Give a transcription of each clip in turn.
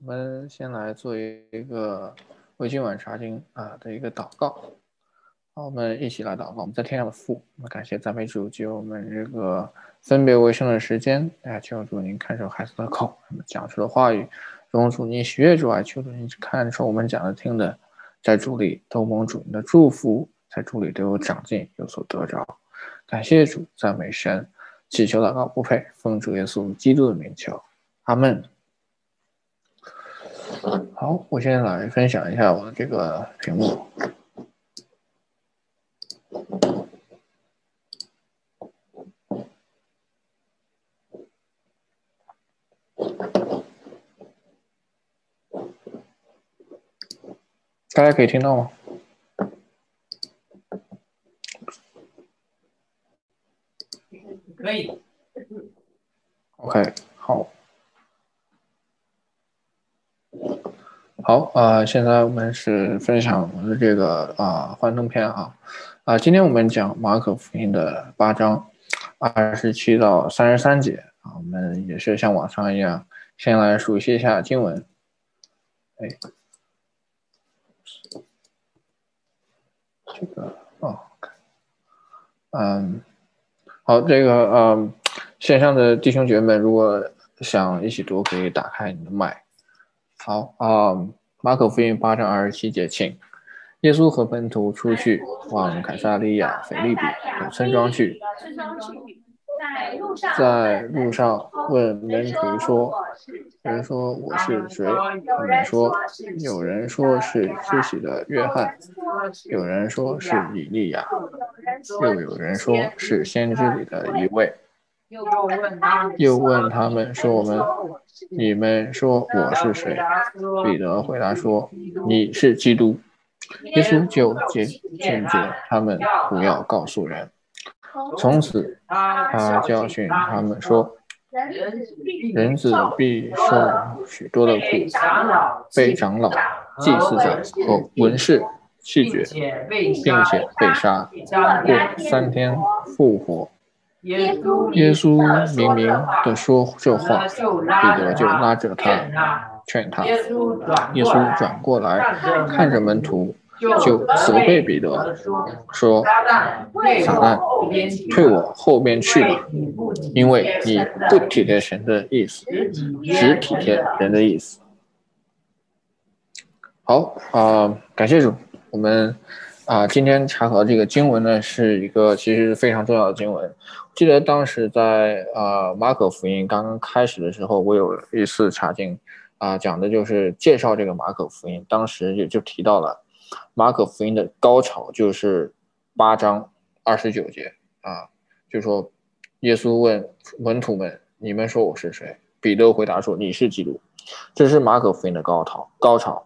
我们先来做一个为今晚查经的一个祷告。好，我们一起来祷告。我们在天上的父，我们感谢赞美主，给我们这个分别为圣的时间。求主您看守孩子的口，我们讲出的话语，容主您喜悦主爱，求主您看守我们讲的听的，在主里都蒙主您的祝福，在主里都有长进，有所得着。感谢主，赞美神，祈求祷告不配，奉主耶稣基督的名求，阿门。好，我先来分享一下我的这个屏幕。大家可以听到吗？ 可以。 OK， 好。好现在我们是分享我们的这个幻灯片今天我们讲马可福音的8章27到33节我们也是像往常一样，先来熟悉一下经文。这个好，这个线上的弟兄姐妹们，如果想一起读，可以打开你的麦。好马可福音8章27节，请。耶稣和门徒出去，往凯撒利亚腓立比的村庄去。在路上问门徒说：“人说我是谁？”他们说：“有人说是施洗的约翰，有人说是以利亚，又有人说是先知里的一位。”又问他们说：“你们说我是谁？”彼得回答说：“你是基督。”耶稣就劝诫他们不要告诉人。从此他教训他们说：“人子必受许多的苦，被长老、祭司长和文士弃绝，并且被杀，过3天复活。”耶稣明明地说这话，彼得就拉着他劝他。耶稣转过来看着门徒，就责备彼得说：“撒旦，退我后边去吧，因为你不体贴神的意思，只体贴人的意思。”好感谢主。我们今天查考这个经文呢，是一个其实非常重要的经文。记得当时在马可福音刚刚开始的时候，我有一次查经讲的就是介绍这个马可福音，当时也就提到了马可福音的高潮就是8章29节就说耶稣问门徒们：“你们说我是谁？”彼得回答说：“你是基督。”这是马可福音的高潮。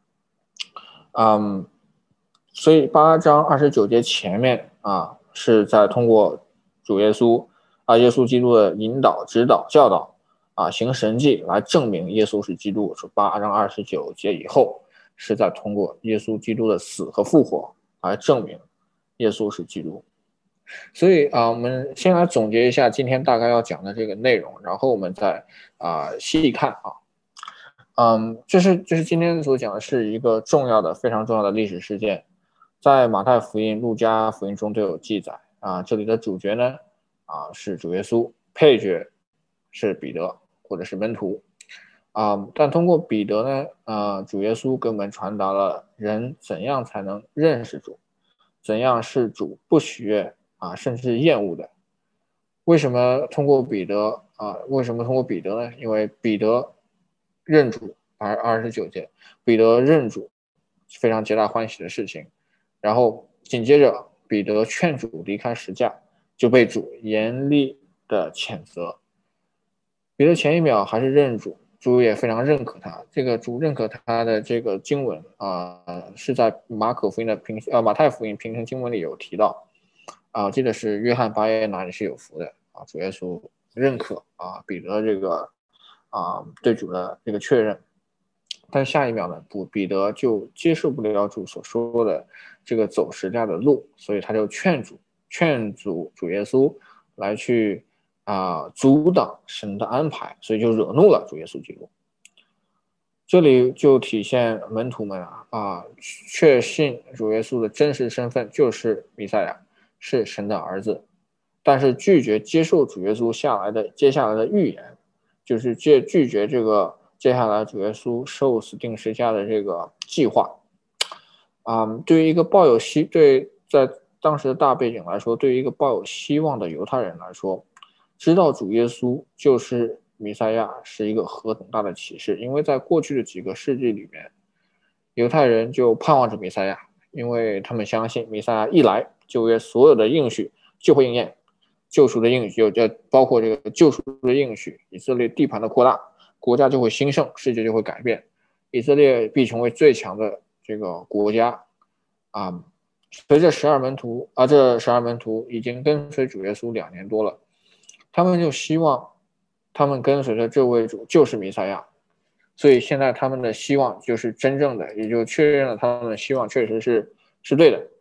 所以8章29节前面是在通过主耶稣耶稣基督的引导、指导、教导行神迹来证明耶稣是基督。说8章29节以后是在通过耶稣基督的死和复活来证明耶稣是基督。所以我们先来总结一下今天大概要讲的这个内容，然后我们再细看这是今天所讲的是一个非常重要的历史事件，在马太福音、路加福音中都有记载这里的主角呢是主耶稣，配角是彼得或者是门徒但通过彼得呢主耶稣给我们传达了人怎样才能认识主，怎样是主不喜悦甚至厌恶的。为什么通过彼得呢？因为彼得认主，29节，彼得认主，非常皆大欢喜的事情。然后紧接着彼得劝主离开十架，就被主严厉的谴责。彼得前一秒还是认主，主也非常认可他。这个主认可他的这个经文是在马太福音平行经文里有提到我记得是约翰8页那里是有福的主耶稣认可彼得这个对主的这个确认。但下一秒呢，彼得就接受不了主所说的这个走十字架的路，所以他就劝主耶稣来去阻挡神的安排，所以就惹怒了主耶稣基督。 这里就体现门徒们确信主耶稣的真实身份就是弥赛亚，是神的儿子，但是拒绝接受主耶稣接下来的预言，就是拒绝这个接下来主耶稣受死定十字架的这个计划。对于一个在当时的大背景来说，对于一个抱有希望的犹太人来说，知道主耶稣就是弥赛亚是一个何等大的启示。因为在过去的几个世纪里面，犹太人就盼望着弥赛亚，因为他们相信弥赛亚一来，旧约所有的应许就会应验，救赎的应许包括这个救赎的应许，以色列地盘的扩大，国家就会兴盛，世界就会改变，以色列必成为最强的这个国家。随着这12门徒已经跟随主耶稣2年多了，他们就希望他们跟随的这位主就是弥赛亚，所以现在他们的希望就是真正的，也就确认了他们的希望确实是对的。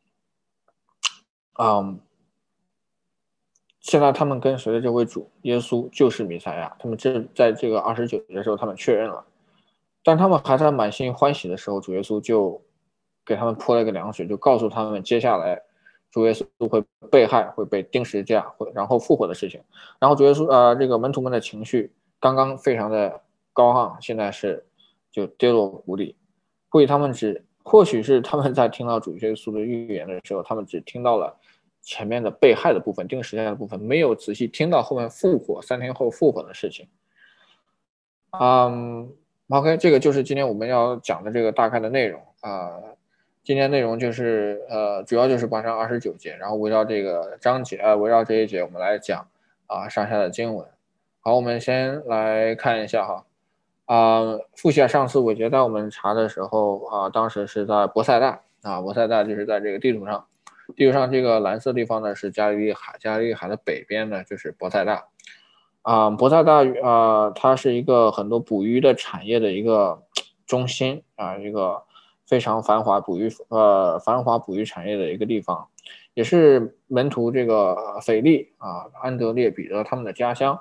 现在他们跟随的这位主耶稣就是弥赛亚，他们在这个29节的时候他们确认了，但他们还在满心欢喜的时候，主耶稣就给他们泼了一个凉水，就告诉他们接下来主耶稣会被害，会被钉十字架，然后复活的事情。然后主耶稣这个门徒们的情绪刚刚非常的高昂，现在就跌落谷底。或许是他们在听到主耶稣的预言的时候，他们只听到了前面的被害的部分，钉十字架的部分，没有仔细听到后面3天后复活的事情。OK， 这个就是今天我们要讲的这个大概的内容今天内容就是主要就是8章29节，然后围绕这个章节围绕这一节我们来讲上下的经文。好，我们先来看一下复习一下上次伟杰带我们查的时候当时是在伯赛大伯赛大就是在这个地图上这个蓝色地方呢是加利利海，加利利海的北边呢就是伯赛大。伯赛大它是一个很多捕鱼的产业的一个中心一个非常繁华捕鱼产业的一个地方，也是门徒这个腓力安德烈、彼得他们的家乡。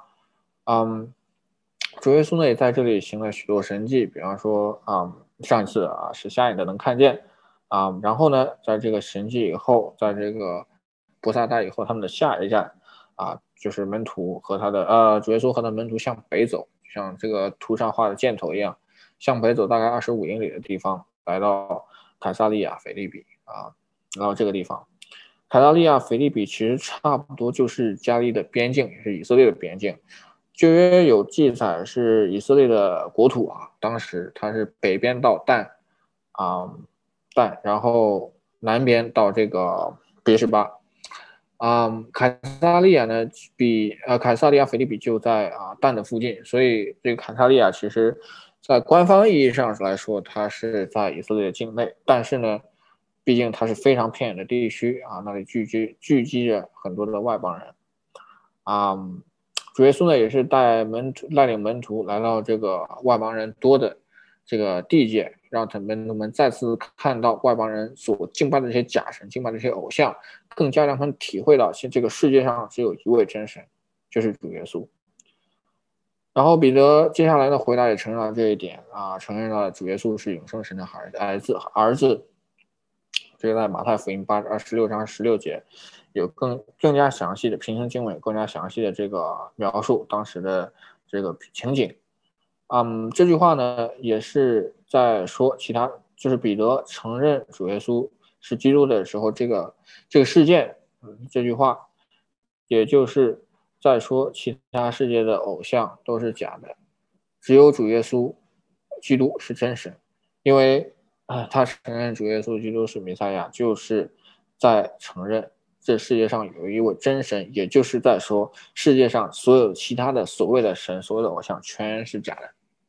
主耶稣呢也在这里行了许多神迹，比方说上一次使瞎眼的能看见然后呢在这个神迹以后，在这个伯赛大以后，他们的下一站就是门徒和主耶稣和他的门徒向北走，像这个图上画的箭头一样，向北走大概25英里的地方，来到凯撒利亚腓立比然后这个地方，凯撒利亚腓立比其实差不多就是加利的边境，也是以色列的边境。旧约有记载是以色列的国土当时它是北边到但然后南边到这个别是巴。凯撒利亚呢凯撒利亚腓立比就在但的附近，所以这个凯撒利亚其实在官方意义上来说它是在以色列境内，但是呢毕竟它是非常偏远的地区那里聚集着很多的外邦人主耶稣呢也是带领门徒来到这个外邦人多的这个地界，让门徒们再次看到外邦人所敬拜的这些假神，敬拜的这些偶像，更加让他们体会到这个世界上只有一位真神，就是主耶稣。然后彼得接下来的回答也承认了这一点承认了主耶稣是永生神的儿子。这个在马太福音16章16节有更加详细的平行经文，更加详细的这个描述当时的这个情景。这句话呢也是在说就是彼得承认主耶稣是基督的时候，这个事件，这句话也就是在说其他世界的偶像都是假的，只有主耶稣基督是真神。因为他承认主耶稣基督是弥赛亚，就是在承认这世界上有一位真神，也就是在说世界上所有其他的所谓的神，所有的偶像全是假的。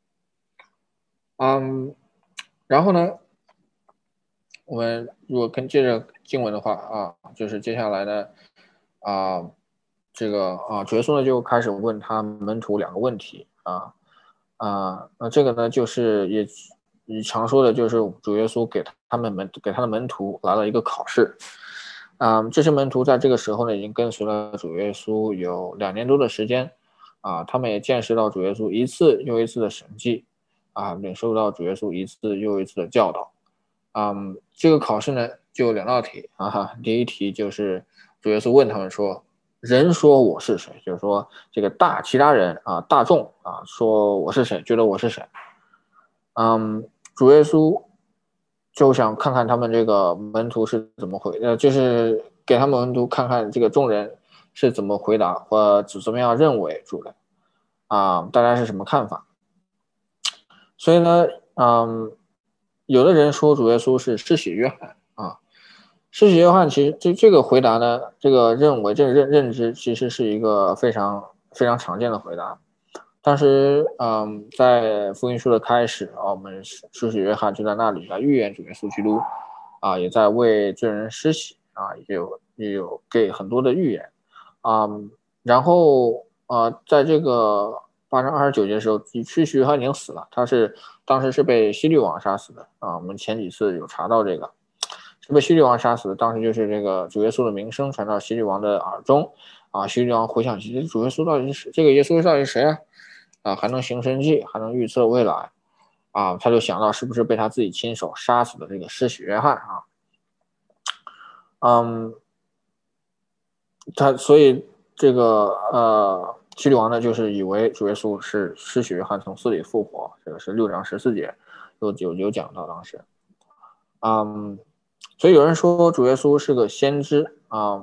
然后呢我们如果接着经文的话就是接下来呢这个主耶稣呢就开始问他门徒2个问题这个呢就是也常说的就是主耶稣给他的门徒来了一个考试。这些门徒在这个时候呢已经跟随了主耶稣有2年多的时间他们也见识到主耶稣一次又一次的神迹领受到主耶稣一次又一次的教导。这个考试呢就有2道题第一题就是主耶稣问他们说，人说我是谁？就是说这个其他人大众说我是谁，觉得我是谁？主耶稣就想看看他们这个门徒是怎么就是给他们门徒看看这个众人是怎么回答或怎么样认为主的大家是什么看法？所以呢，有的人说主耶稣是施洗约翰施洗约翰其实这个回答呢，这个认知其实是一个非常非常常见的回答。当时在福音书的开始我们施洗约翰就在那里来预言主耶稣基督也在为罪人施洗也有给很多的预言然后在这个8章29节的时候，施洗约翰已经死了，当时是被希律王杀死的我们前几次有查到这个。是被希律王杀死的，当时就是这个主耶稣的名声传到希律王的耳中希律王回想起主耶稣到底是这个耶稣到底是谁还能行神迹，还能预测未来他就想到是不是被他自己亲手杀死的这个施洗约翰所以这个希律王呢就是以为主耶稣是施洗约翰从死里复活，这个是6章14节有讲到当时所以有人说主耶稣是个先知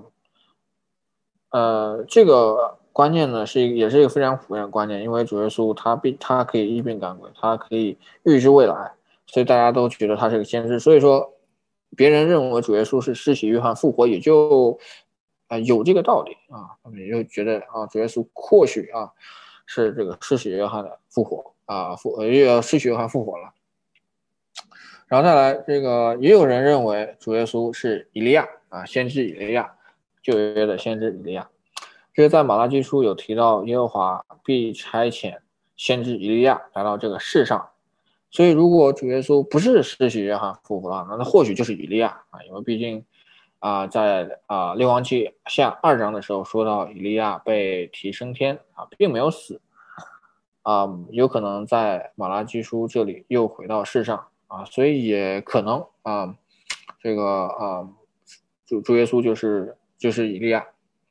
这个观念呢也是一个非常普遍的观念，因为主耶稣他可以医病赶鬼，他可以预知未来，所以大家都觉得他是个先知。所以说别人认为主耶稣是施洗约翰复活，也就有这个道理他们也就觉得主耶稣或许是这个施洗约翰的复活施洗约翰复活了。然后再来这个也有人认为主耶稣是以利亚先知以利亚，旧约的先知以利亚。这个在马拉基书有提到耶和华必差遣先知以利亚来到这个世上，所以如果主耶稣不是施洗约翰复活了，那或许就是以利亚因为毕竟在列王记下2章的时候说到以利亚被提升天并没有死有可能在马拉基书这里又回到世上所以也可能这个主耶稣就是以利亚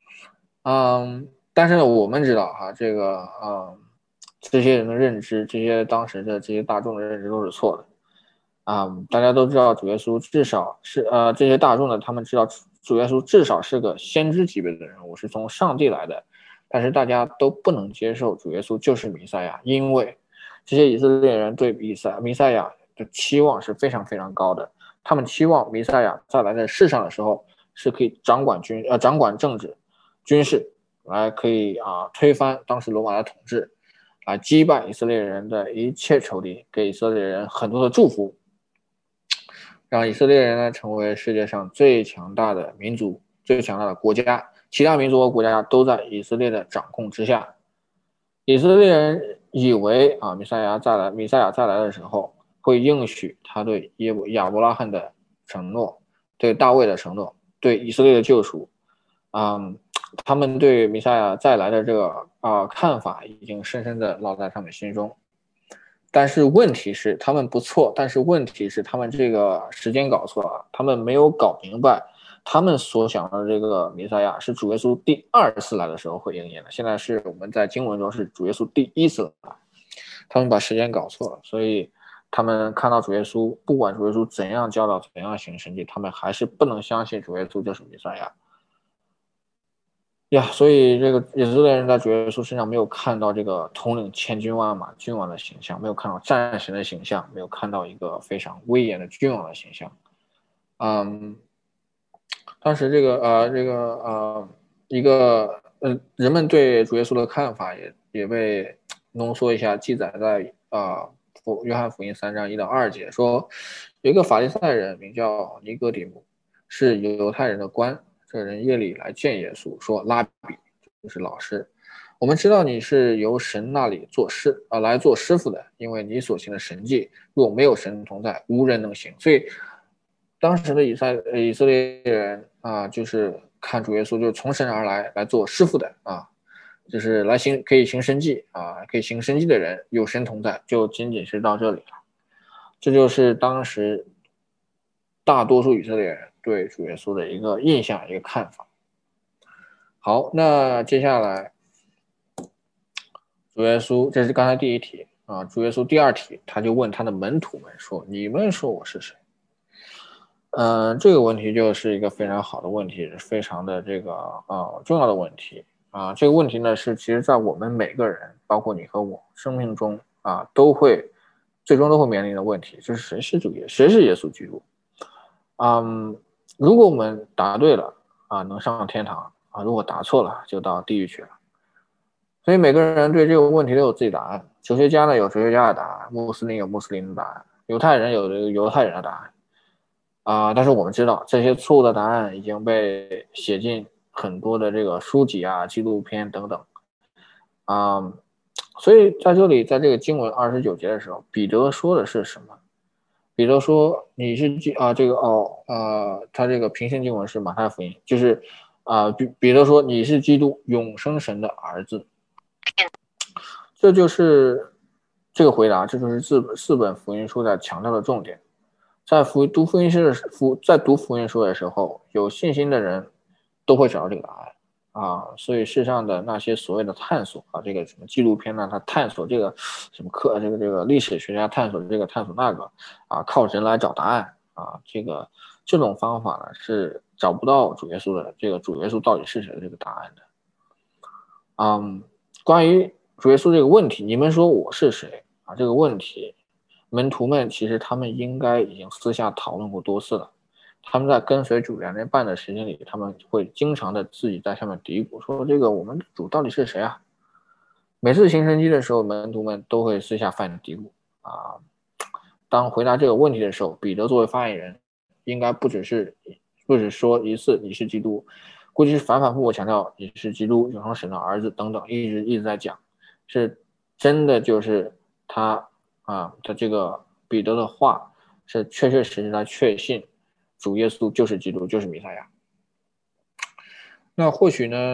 但是呢我们知道这个这些人的认知，这些当时的这些大众的认知都是错的大家都知道主耶稣至少是这些大众的他们知道主耶稣至少是个先知级别的人物，是从上帝来的，但是大家都不能接受主耶稣就是弥赛亚，因为这些以色列人对弥赛亚的期望是非常非常高的，他们期望弥赛亚再来在世上的时候是可以掌管政治军事，来可以推翻当时罗马的统治，来击败以色列人的一切仇敌，给以色列人很多的祝福，让以色列人呢成为世界上最强大的民族，最强大的国家，其他民族和国家都在以色列的掌控之下。以色列人以为弥赛亚再来的时候会应许他对亚伯拉罕的承诺，对大卫的承诺，对以色列的救赎他们对弥赛亚再来的这个看法已经深深的烙在他们心中。但是问题是他们不错，但是问题是他们这个时间搞错了，他们没有搞明白他们所想的这个弥赛亚是主耶稣第2次来的时候会应验的，现在是我们在经文中是主耶稣第1次来，他们把时间搞错了，所以他们看到主耶稣，不管主耶稣怎样教导怎样行神迹，他们还是不能相信主耶稣就是弥赛亚所以这个以色列人在主耶稣身上没有看到这个统领千军万马君王的形象，没有看到战神的形象，没有看到一个非常威严的君王的形象当时人们对主耶稣的看法也被浓缩一下，记载在约翰福音3章1到2节，说有一个法利赛人名叫尼哥底母，是犹太人的官，这人夜里来见耶稣，说拉比就是老师，我们知道你是由神那里来做师傅的，因为你所行的神迹若没有神同在，无人能行。所以当时的以色列人就是看主耶稣就是从神而来做师傅的就是可以行神迹啊，可以行神迹的人有神同在，就仅仅是到这里了。这就是当时大多数以色列人对主耶稣的一个印象，一个看法。好，那接下来主耶稣，这是刚才第一题啊。主耶稣第二题，他就问他的门徒们说：“你们说我是谁？”这个问题就是一个非常好的问题，非常的这个重要的问题啊。这个问题呢是其实在我们每个人，包括你和我生命中啊，最终都会面临的问题，就是谁是耶稣基督？如果我们答对了啊，能上天堂啊；如果答错了，就到地狱去了。所以每个人对这个问题都有自己答案。哲学家呢有哲学家的答案，穆斯林有穆斯林的答案，犹太人有这个犹太人的答案。但是我们知道这些错误的答案已经被写进很多的这个书籍啊、纪录片等等。所以在这里，在这个经文29节的时候，彼得说的是什么？彼得说：“你是他这个平行经文是马太福音，就是彼得说你是基督，永生神的儿子。”这就是这个回答，这就是四本福音书在强调的重点。在读福音书的时候，有信心的人都会找到这个答案啊。所以世上的那些所谓的探索啊，这个什么纪录片呢，他探索这个什么这个历史学家探索这个探索那个啊，靠人来找答案啊，这种方法呢是找不到主耶稣的这个主耶稣到底是谁的这个答案的。关于主耶稣这个问题，你们说我是谁啊？这个问题，门徒们其实他们应该已经私下讨论过多次了。他们在跟随主2年半的时间里，他们会经常的自己在上面嘀咕说：“这个我们主到底是谁啊？”每次行神迹的时候，门徒们都会私下犯嘀咕啊。当回答这个问题的时候，彼得作为发言人，应该不只说一次你是基督，估计是反反复复强调你是基督永生神的儿子等等，一直在讲，是真的就是他这个彼得的话是确确实实的确信主耶稣就是基督，就是弥赛亚。那或许呢，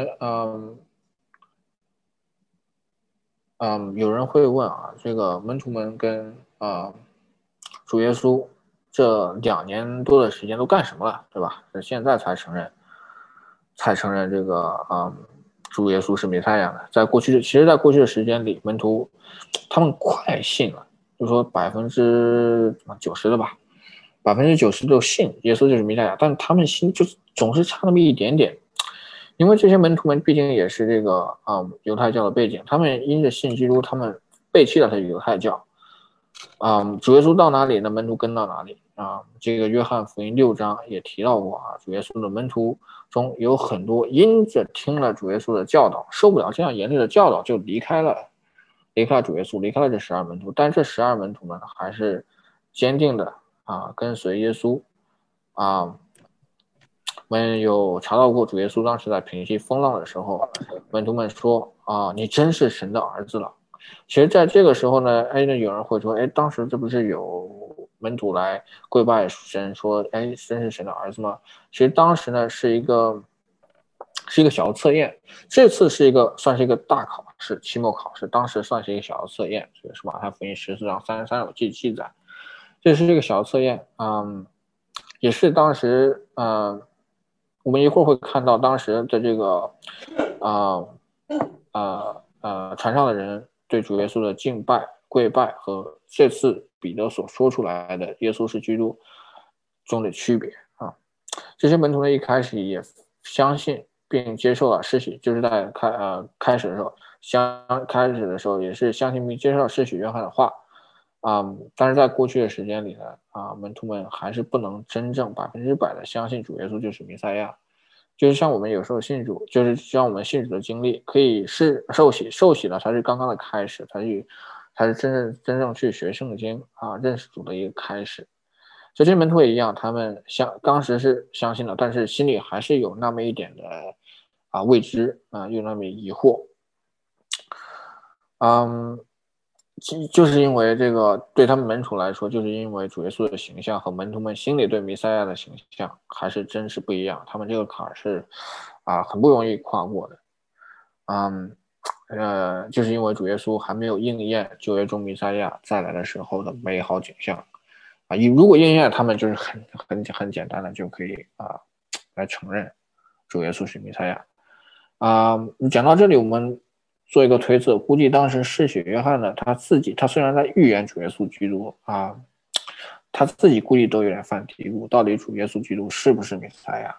有人会问啊，这个门徒们跟主耶稣这2年多的时间都干什么了，对吧？是现在才承认这个主耶稣是弥赛亚的。在过去的时间里，门徒他们快信了，就说90%的吧，90%都信耶稣就是弥赛亚，但他们心就总是差那么一点点。因为这些门徒们毕竟也是这个犹太教的背景，他们因着信基督，他们背弃了他的犹太教。主耶稣到哪里，那门徒跟到哪里啊。这个约翰福音6章也提到过啊，主耶稣的门徒中有很多因着听了主耶稣的教导，受不了这样严厉的教导，就离开了主耶稣，离开了这12门徒。但这12门徒们还是坚定的跟随耶稣我们有查到过主耶稣当时在平息风浪的时候，门徒们说你真是神的儿子了。其实在这个时候呢，有人会说，当时这不是有门徒来跪拜神说，真是神的儿子吗？其实当时呢是一个小的测验，这次算是一个大考试，期末考试，当时算是一个小的测验，这个是马太福音14章33有记载，这是这个小的测验，也是当时我们一会儿会看到当时的这个船上的人对主耶稣的敬拜、跪拜和这次彼得所说出来的耶稣是基督中的区别这些门徒呢一开始也相信并接受了施洗，就是在开始的时候也是相信并接受了施洗约翰的话但是在过去的时间里呢门徒们还是不能真正100%的相信主耶稣就是弥赛亚。就是像我们有时候信主，就是像我们信主的经历，可以是受洗了才是刚刚的开始，才是真正去学圣经认识主的一个开始。这些门徒也一样，他们当时是相信了，但是心里还是有那么一点的未知有那么疑惑。就是因为这个对他们门徒来说，就是因为主耶稣的形象和门徒们心里对弥赛亚的形象还是真是不一样，他们这个坎是很不容易跨过的。 就是因为主耶稣还没有应验旧约中弥赛亚再来的时候的美好景象啊，如果应验，他们就是很简单的就可以来承认主耶稣是弥赛亚讲到这里，我们做一个推测，估计当时施洗约翰呢，他虽然在预言主耶稣基督他自己估计都有点犯嘀咕，到底主耶稣基督是不是弥赛亚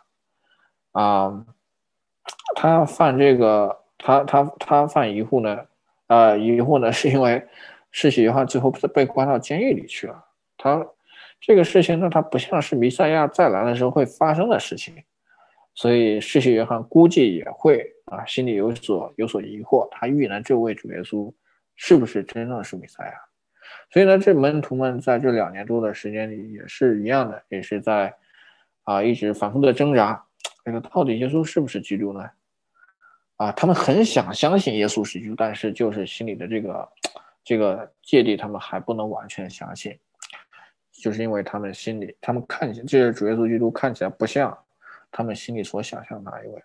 他犯这个他犯疑惑呢疑惑呢是因为施洗约翰最后被关到监狱里去了，这个事情呢，它不像是弥赛亚再来的时候会发生的事情，所以施洗约翰估计也会心里有所疑惑，他预言这位主耶稣是不是真正是弥赛亚？所以呢，这门徒们在这2年多的时间里也是一样的，也是在一直反复的挣扎，这个到底耶稣是不是基督呢？他们很想相信耶稣是基督，但是就是心里的这个芥蒂，他们还不能完全相信。就是因为他们看起这个主耶稣基督看起来不像他们心里所想象的那一位。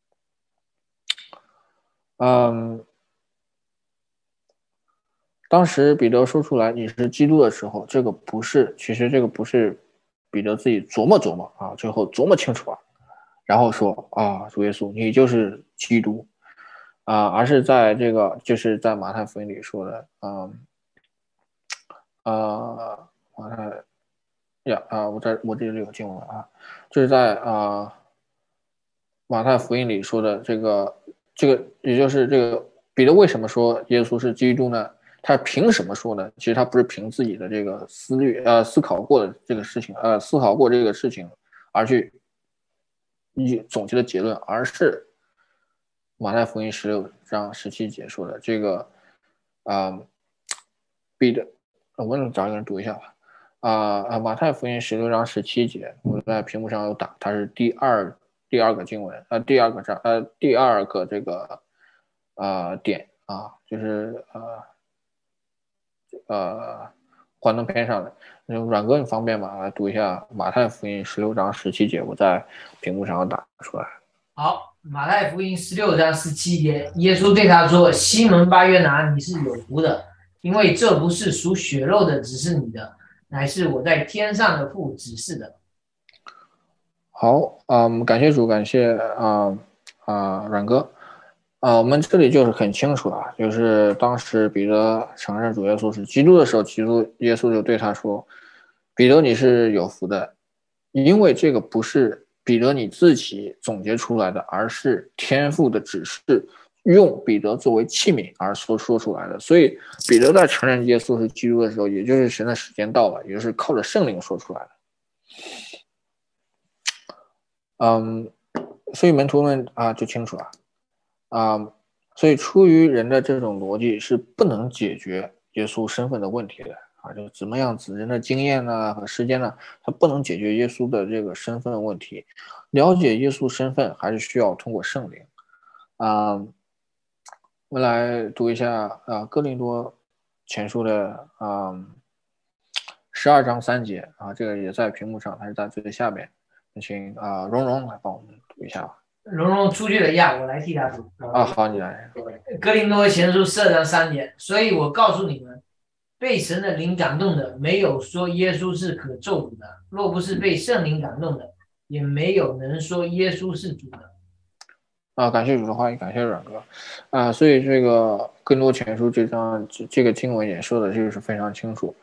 当时彼得说出来你是基督的时候，其实这个不是彼得自己琢磨最后琢磨清楚了，然后说主耶稣你就是基督而是在就是在马太福音里说的马太我这里有经文就是在马太福音里说的这个，也就是这个彼得为什么说耶稣是基督呢？他凭什么说呢？其实他不是凭自己的这个思考过的这个事情思考过这个事情而去总结的结论，而是马太福音16章17节说的这个彼得，我们找一个人读一下吧马太福音16章17节，我在屏幕上有打，它是第二个经文第二个这个点就是幻灯片上的。阮哥你方便吗？来读一下马太福音16章17节，我在屏幕上打出来。 好，马太福音16章17节，耶稣对他说：“西门巴约拿，你是有福的，因为这不是属血肉的指示你的，乃是我在天上的父指示的。” 好感谢主，感谢阮哥我们这里就是很清楚就是当时彼得承认主耶稣是基督的时候，耶稣就对他说：“彼得，你是有福的，因为这个不是彼得你自己总结出来的，而是天父的指示，用彼得作为器皿而说出来的。所以彼得在承认耶稣是基督的时候，也就是神的时间到了，也就是靠着圣灵说出来的。所以门徒们就清楚了所以出于人的这种逻辑是不能解决耶稣身份的问题的就怎么样子人的经验和时间它不能解决耶稣的这个身份问题。了解耶稣身份还是需要通过圣灵我们来读一下哥林多前书的12章3节这个也在屏幕上，它是在最下面，请蓉蓉来帮我们读一下吧。 蓉蓉出去了我来替他读好，你来。 哥林多前书12章3节，所以我告诉你们，被神的灵感动的，没有说耶稣是可咒诅的；若不是被圣灵感动的，也没有能说耶稣是主的。 感谢主的话语，感谢阮哥所以这个哥林多前书这个经文也说的就是非常清楚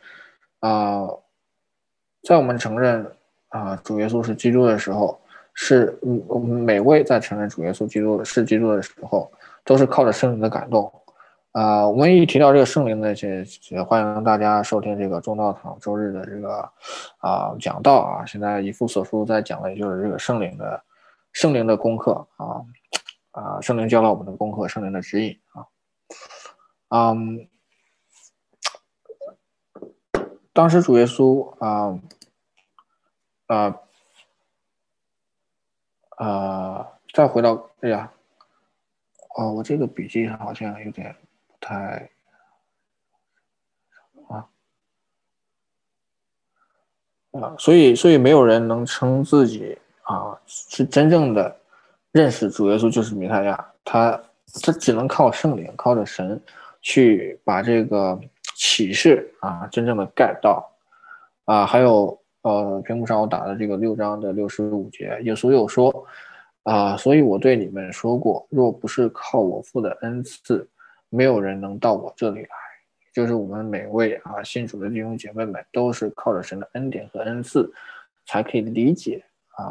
在我们承认主耶稣是基督的时候，是我们每位在承认主耶稣是基督的时候，都是靠着圣灵的感动我们一提到这个圣灵呢，也欢迎大家收听这个中道堂周日的这个讲道现在以父所书在讲的就是这个圣灵的功课圣灵教导我们的功课，圣灵的指引当时主耶稣再回到我这个笔记好像有点不太所以没有人能称自己是真正的认识主耶稣就是弥赛亚，他这只能靠圣灵，靠着神去把这个启示啊真正的盖到啊。还有屏幕上我打的这个6章的65节，耶稣又说啊，所以我对你们说过，若不是靠我父的恩赐，没有人能到我这里来。就是我们每位啊信主的弟兄姐妹们，都是靠着神的恩典和恩赐，才可以理解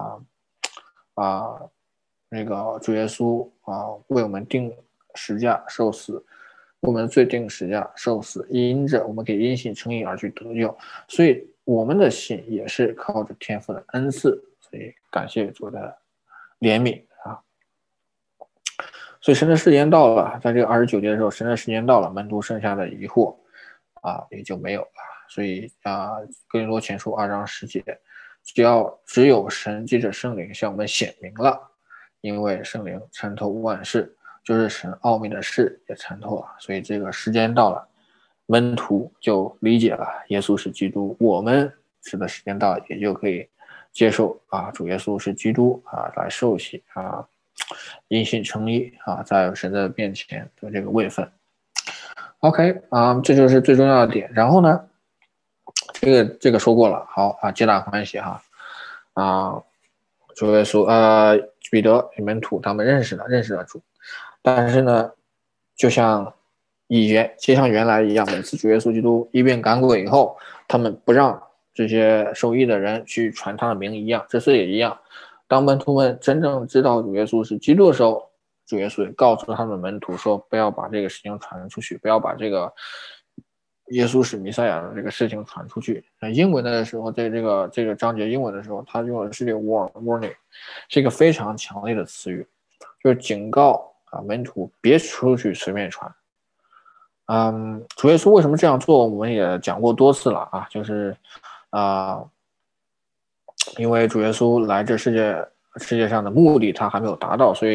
那个主耶稣为我们定十架受死，为我们罪定十架受死，因着我们可以因信称义而去得救，所以我们的信也是靠着天父的恩赐，所以感谢主的怜悯啊。所以神的时间到了，在这个29节的时候，神的时间到了，门徒剩下的疑惑也就没有了。所以哥林多前书2章10节，只有神借着圣灵向我们显明了，因为圣灵参透万事，就是神奥秘的事也参透了。所以这个时间到了，门徒就理解了耶稣是基督，我们是的时间到了，也就可以接受主耶稣是基督来受洗因信称义在神的面前的这个位分。OK 这就是最重要的点。然后呢，这个说过了，好皆大欢喜主耶稣彼得门徒他们认识了主，但是呢，就像原来一样，每次主耶稣基督医病赶鬼以后，他们不让这些受益的人去传他的名一样，这次也一样。当门徒们真正知道主耶稣是基督的时候，主耶稣也告诉他们门徒说，不要把这个事情传出去，不要把这个耶稣是弥赛亚的这个事情传出去。英文的时候，在这个章节英文的时候，他用的是这个 warning， 是一个非常强烈的词语，就是警告门徒别出去随便传。主耶稣为什么这样做，我们也讲过多次了就是因为主耶稣来这世界上的目的他还没有达到，所以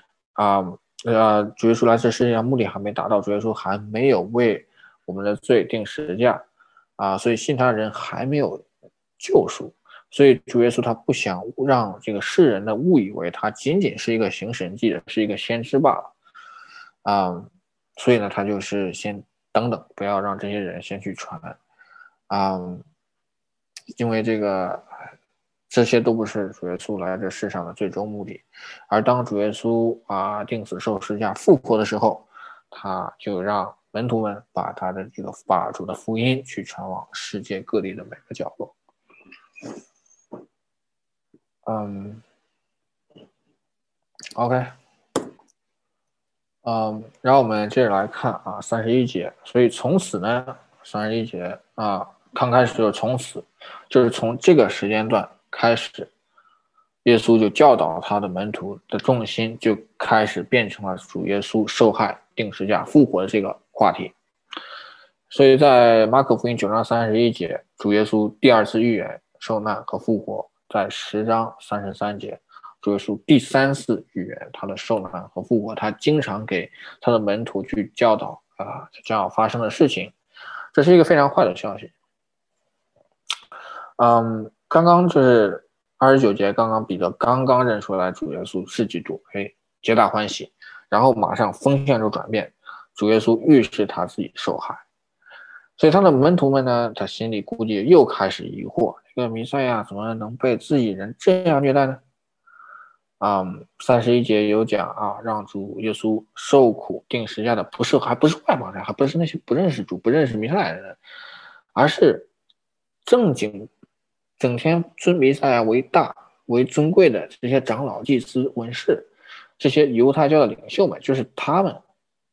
主耶稣来这世界上目的还没达到，主耶稣还没有为我们的罪定十架所以信他的人还没有救赎，所以主耶稣他不想让这个世人的误以为他仅仅是一个行神迹的，是一个先知罢了所以呢，他就是先等等，不要让这些人先去传因为这些都不是主耶稣来这世上的最终目的。而当主耶稣定死受十架复活的时候，他就让门徒们把主的福音去传往世界各地的每个角落。OK， 然后我们接着来看31节。所以从此呢，31节刚开始就从此，就是从这个时间段开始，耶稣就教导他的门徒的重心就开始变成了主耶稣受害、定十架、复活的这个话题。所以在马可福音9章31节，主耶稣第二次预言受难和复活；在10章33节，主耶稣第三次预言他的受难和复活。他经常给他的门徒去教导将要发生的事情，这是一个非常坏的消息。刚刚就是29节，刚刚彼得刚认出来主耶稣是基督，皆大欢喜，然后马上风向就转变，主耶稣预示他自己受害，所以他的门徒们呢，他心里估计又开始疑惑，这个弥赛亚怎么能被自己人这样虐待呢？31节有讲让主耶稣受苦定十架的还不是外邦人，还不是那些不认识主、不认识弥赛亚的人，而是正经整天尊弥赛亚为尊贵的这些长老、祭司、文士，这些犹太教的领袖们，就是他们，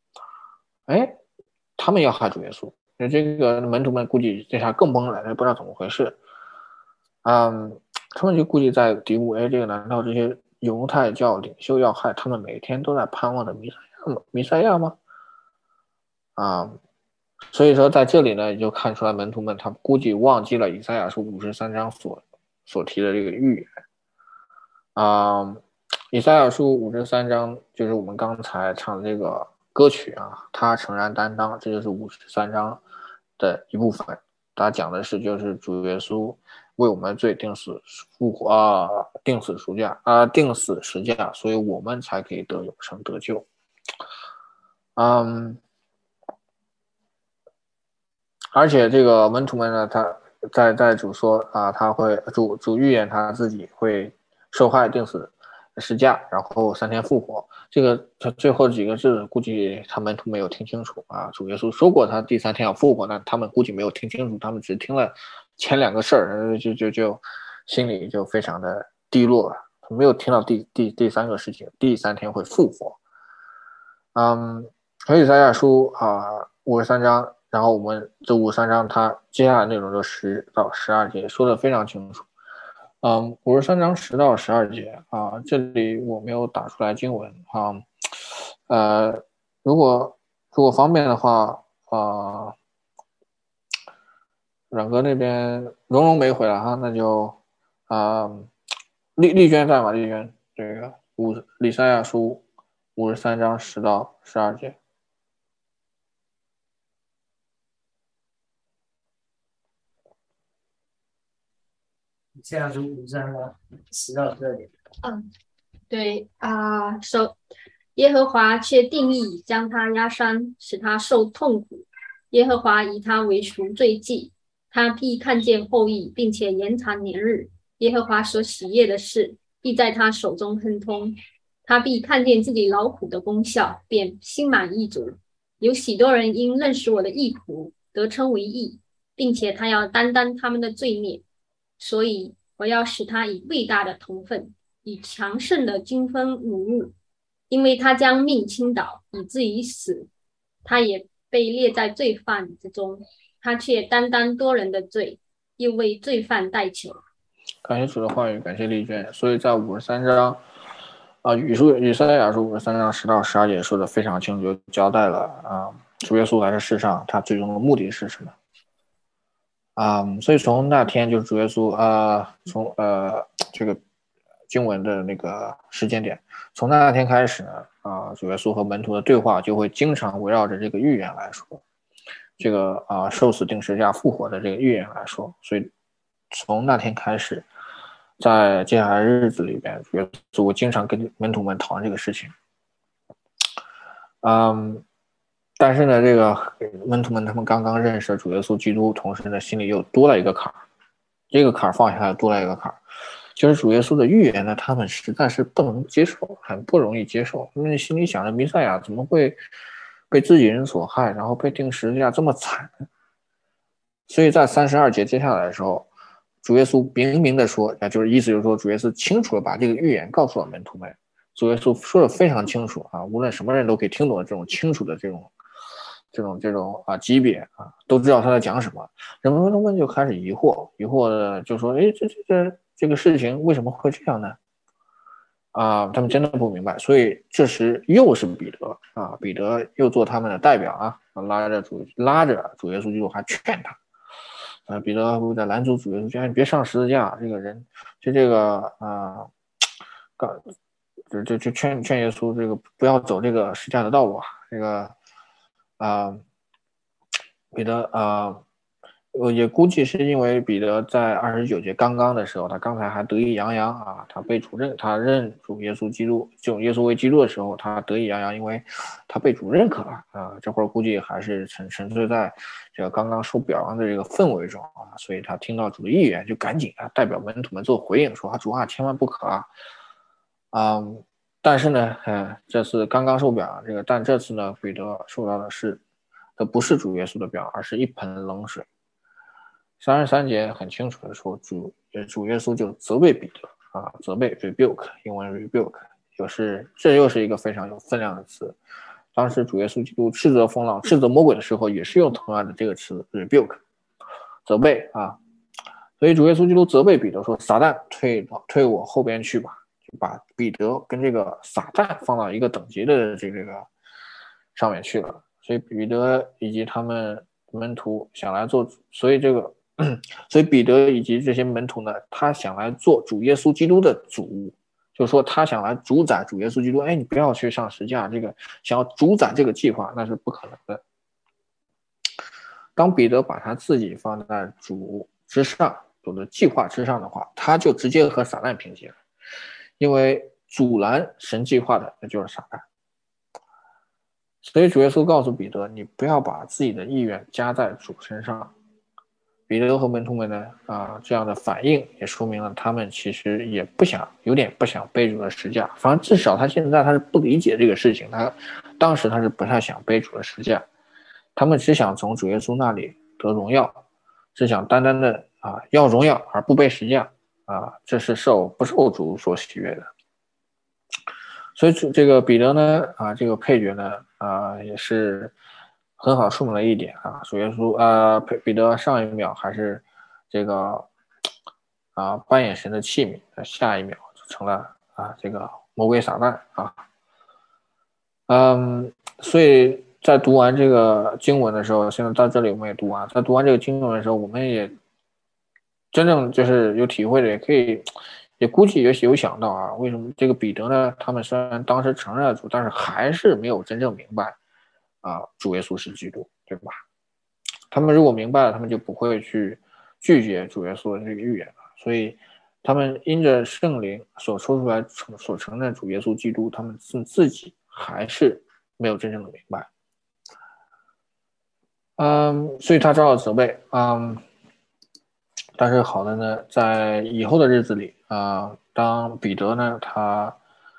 他们要害主耶稣。这个门徒们估计这下更懵了，不知道怎么回事。他们就估计在嘀咕，这个难道这些犹太教领袖要害他们每天都在盼望的弥赛亚吗？所以说在这里呢，也就看出来门徒们他估计忘记了以赛亚书53章所提的这个预言以赛亚书53章就是我们刚才唱的这个歌曲他诚然担当，这就是53章的一部分。他讲的是就是主耶稣为我们罪定死复活定死十架，所以我们才可以得永生得救。 嗯，而且这个门徒们呢，他在主说啊，他会主预言他自己会受害、定死、十架，然后3天复活。这个他最后几个字，估计他门徒没有听清楚啊。主耶稣说过他第3天要复活，但他们估计没有听清楚，他们只听了前2个事儿，就心里就非常的低落，没有听到第3个事情，第3天会复活。所以以赛亚书53章，然后我们这53章它接下来内容就10到12节说的非常清楚。53章10到12节这里我没有打出来经文如果方便的话冉哥那边蓉蓉没回来那就丽娟在吗？丽娟这个以赛亚书53章10到12节。 这样就53了，10到12点。 对耶和华却定义将他压伤，使他受痛苦。耶和华以他为赎罪祭，他必看见后裔，并且延长年日。耶和华所喜悦的事，必在他手中亨通。他必看见自己劳苦的功效，便心满意足。有许多人因认识我的义仆，得称为义，并且他要担当他们的罪孽。所以我要使他以伟大的同分，以强盛的均分五物，因为他将命倾倒，以至于死。他也被列在罪犯之中，他却担当多人的罪，又为罪犯代求。 感谢主的话语，感谢丽娟。所以在53章以赛亚书53章10到12节说的非常清楚，就交代了主耶稣来这世上他最终的目的是什么所以从那天就是主耶稣从这个经文的那个时间点，从那天开始呢主耶稣和门徒的对话就会经常围绕着这个预言来说，这个受死定十字架复活的这个预言来说。所以从那天开始，在接下来日子里边，主耶稣经常跟门徒们讨论这个事情。但是呢，这个门徒们他们刚刚认识了主耶稣基督，同时呢，心里又多了一个坎儿。这个坎儿放下来，多了一个坎儿，就是主耶稣的预言呢，他们实在是不能接受，很不容易接受。因为心里想着弥赛亚怎么会被自己人所害，然后被钉十字架这么惨。所以在32节接下来的时候，主耶稣明明的说，就是意思就是说，主耶稣清楚的把这个预言告诉了门徒们。主耶稣说的非常清楚无论什么人都可以听懂的这种清楚的这种级别都知道他在讲什么。人们就开始疑惑的就说，这个事情为什么会这样呢？他们真的不明白。所以这时又是彼得彼得又做他们的代表拉着主耶稣基督，还劝他彼得在拦阻主耶稣，你别上十字架，这个人就这个就劝耶稣这个不要走这个十字架的道路这个彼得也估计是因为彼得在29节刚刚的时候，他刚才还得意洋洋他被主认，他认主耶稣基督，就耶稣为基督的时候，他得意洋洋，因为他被主认可了这会儿估计还是沉醉在这个刚刚受表扬的这个氛围中所以他听到主的意愿就赶紧代表门徒们做回应，说主千万不可但是呢这次刚刚受表扬但这次呢彼得受到的不是主耶稣的表扬，而是一盆冷水。33节很清楚的说，主耶稣就责备彼得责备 rebuke， 英文 rebuke， 这又是一个非常有分量的词。当时主耶稣基督斥责风浪、斥责魔鬼的时候，也是用同样的这个词 rebuke， 责备所以主耶稣基督责备彼得说：“撒旦，退我后边去吧。”就把彼得跟这个撒旦放到一个等级的这个上面去了。所以彼得以及他们门徒想来做，所以彼得以及这些门徒呢，他想来做主耶稣基督的主，就是说他想来主宰主耶稣基督。你不要去上十字架，这个想要主宰这个计划那是不可能的。当彼得把他自己放在主之上，主的计划之上的话，他就直接和撒旦平级了，因为阻拦神计划的那就是撒旦。 所以主耶稣告诉彼得，你不要把自己的意愿加在主身上。彼得和门徒们呢这样的反应也说明了他们其实也有点不想背主的十架，反正至少他现在他是不理解这个事情，当时他是不太想背主的十架，他们只想从主耶稣那里得荣耀，只想单单的要荣耀而不背十架这是不受主所喜悦的。所以这个彼得呢这个配角呢也是很好说明了一点主耶稣彼得上一秒还是这个扮演神的器皿，下一秒就成了这个魔鬼撒旦所以在读完这个经文的时候，现在到这里我们也读完，在读完这个经文的时候，我们也真正就是有体会的，也估计有想到为什么这个彼得呢？他们虽然当时承认了主，但是还是没有真正明白主耶稣是基督，对吧？他们如果明白了，他们就不会去拒绝主耶稣的这个预言了。所以他们因着圣灵所说出来所承认主耶稣基督，他们自己还是没有真正的明白。所以他遭到责备但是好的呢，在以后的日子里当彼得呢他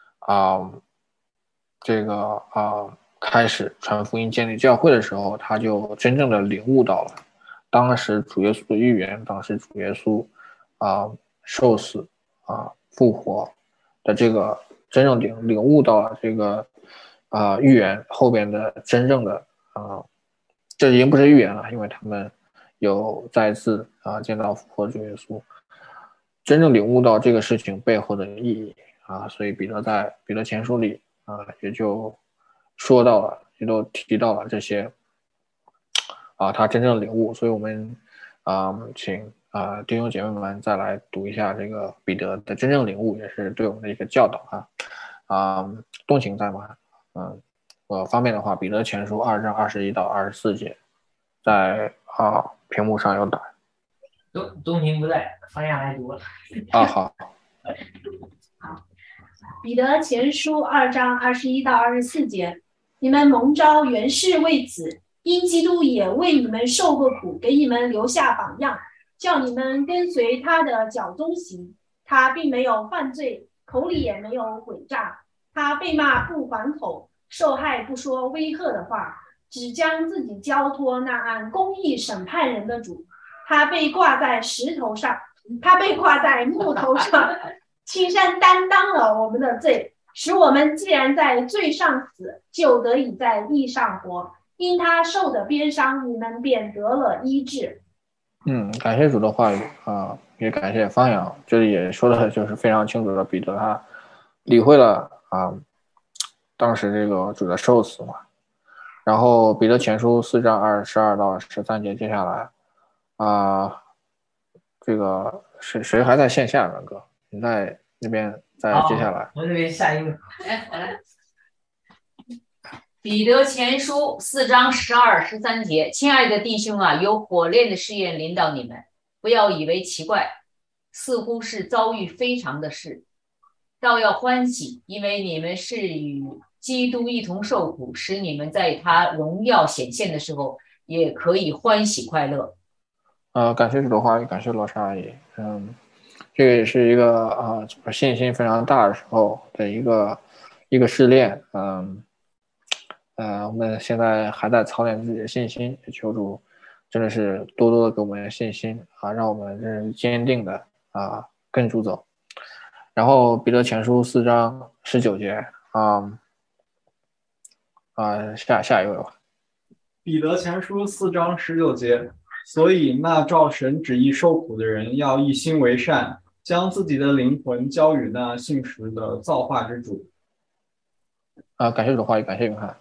开始传福音建立教会的时候，他就真正的领悟到了当时主耶稣的预言，当时主耶稣受死复活的这个真正领悟到了这个预言后边的真正的这已经不是预言了，因为他们有再次见到复活主耶稣，真正领悟到这个事情背后的意义所以彼得在彼得前书里也就说到了，也都提到了这些他真正领悟。所以我们请弟兄姐妹们再来读一下这个彼得的真正领悟，也是对我们的一个教导动情在吗？方便的话，彼得前书2章21到24节，在屏幕上有打。 东庭不在，方亚来读了。 好。 好，彼得前书2章21到24节，你们蒙召原是为此，因基督也为你们受过苦，给你们留下榜样，叫你们跟随他的脚踪行。他并没有犯罪，口里也没有诡诈，他被骂不还口，受害不说威吓的话，只将自己交托那按公义审判人的主。他被挂在木头上，亲身担当了我们的罪，使我们既然在罪上死，就得以在义上活。因他受的鞭伤，你们便得了医治。 感谢主的话语也感谢方洋，这里也说的就是非常清楚的，彼得他理会了当时这个主的受死嘛。然后彼得前书4章22到13节，接下来这个谁还在线下？文哥，你在那边再接下来。 我这边下一个。 我来。彼得前书4章12、13节，亲爱的弟兄有火炼的试验临到你们，不要以为奇怪，似乎是遭遇非常的事，倒要欢喜，因为你们是与基督一同受苦，使你们在他荣耀显现的时候，也可以欢喜快乐。 感谢主的话语，感谢罗莎阿姨。这个也是一个信心非常大的时候的一个试炼。我们现在还在操练自己的信心，求主真的是多多的给我们信心让我们真是坚定的跟主走。然后彼得前书4章19节下一位吧。 彼得前书4章19节，所以那照神旨意受苦的人，要一心为善，将自己的灵魂交与那信实的造化之主。 感谢主的话语，感谢永汉。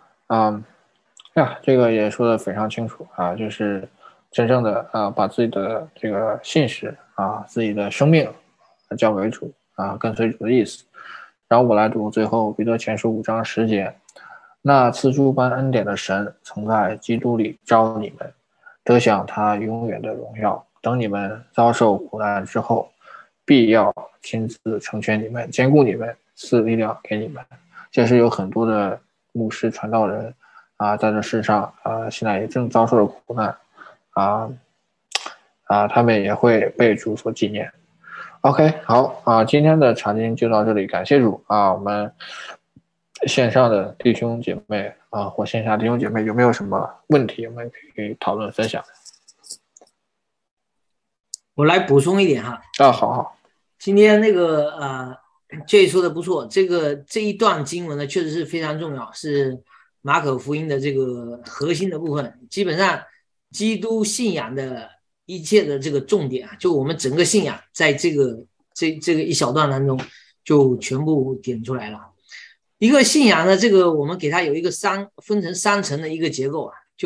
这个也说的非常清楚就是真正的把自己的这个信实自己的生命交给主跟随主的意思。然后我来读最后彼得前书5章10节，那赐诸般恩典的神曾在基督里召你们，得享他永远的荣耀。等你们遭受苦难之后，必要亲自成全你们，坚固你们，赐力量给你们。这是有很多的牧师传道人在这世上现在也正遭受着苦难他们也会被主所纪念。OK， 好今天的查经就到这里，感谢主我们线上的弟兄姐妹或线下弟兄姐妹有没有什么问题，我们可以讨论分享。 我来补充一点哈。 好， 今天那个这说的不错，这一段经文呢确实是非常重要，是马可福音的这个核心的部分。基本上基督信仰的一切的这个重点就我们整个信仰在这个一小段当中就全部点出来了。一个信仰呢，这个我们给它有一个分成3层的一个结构就是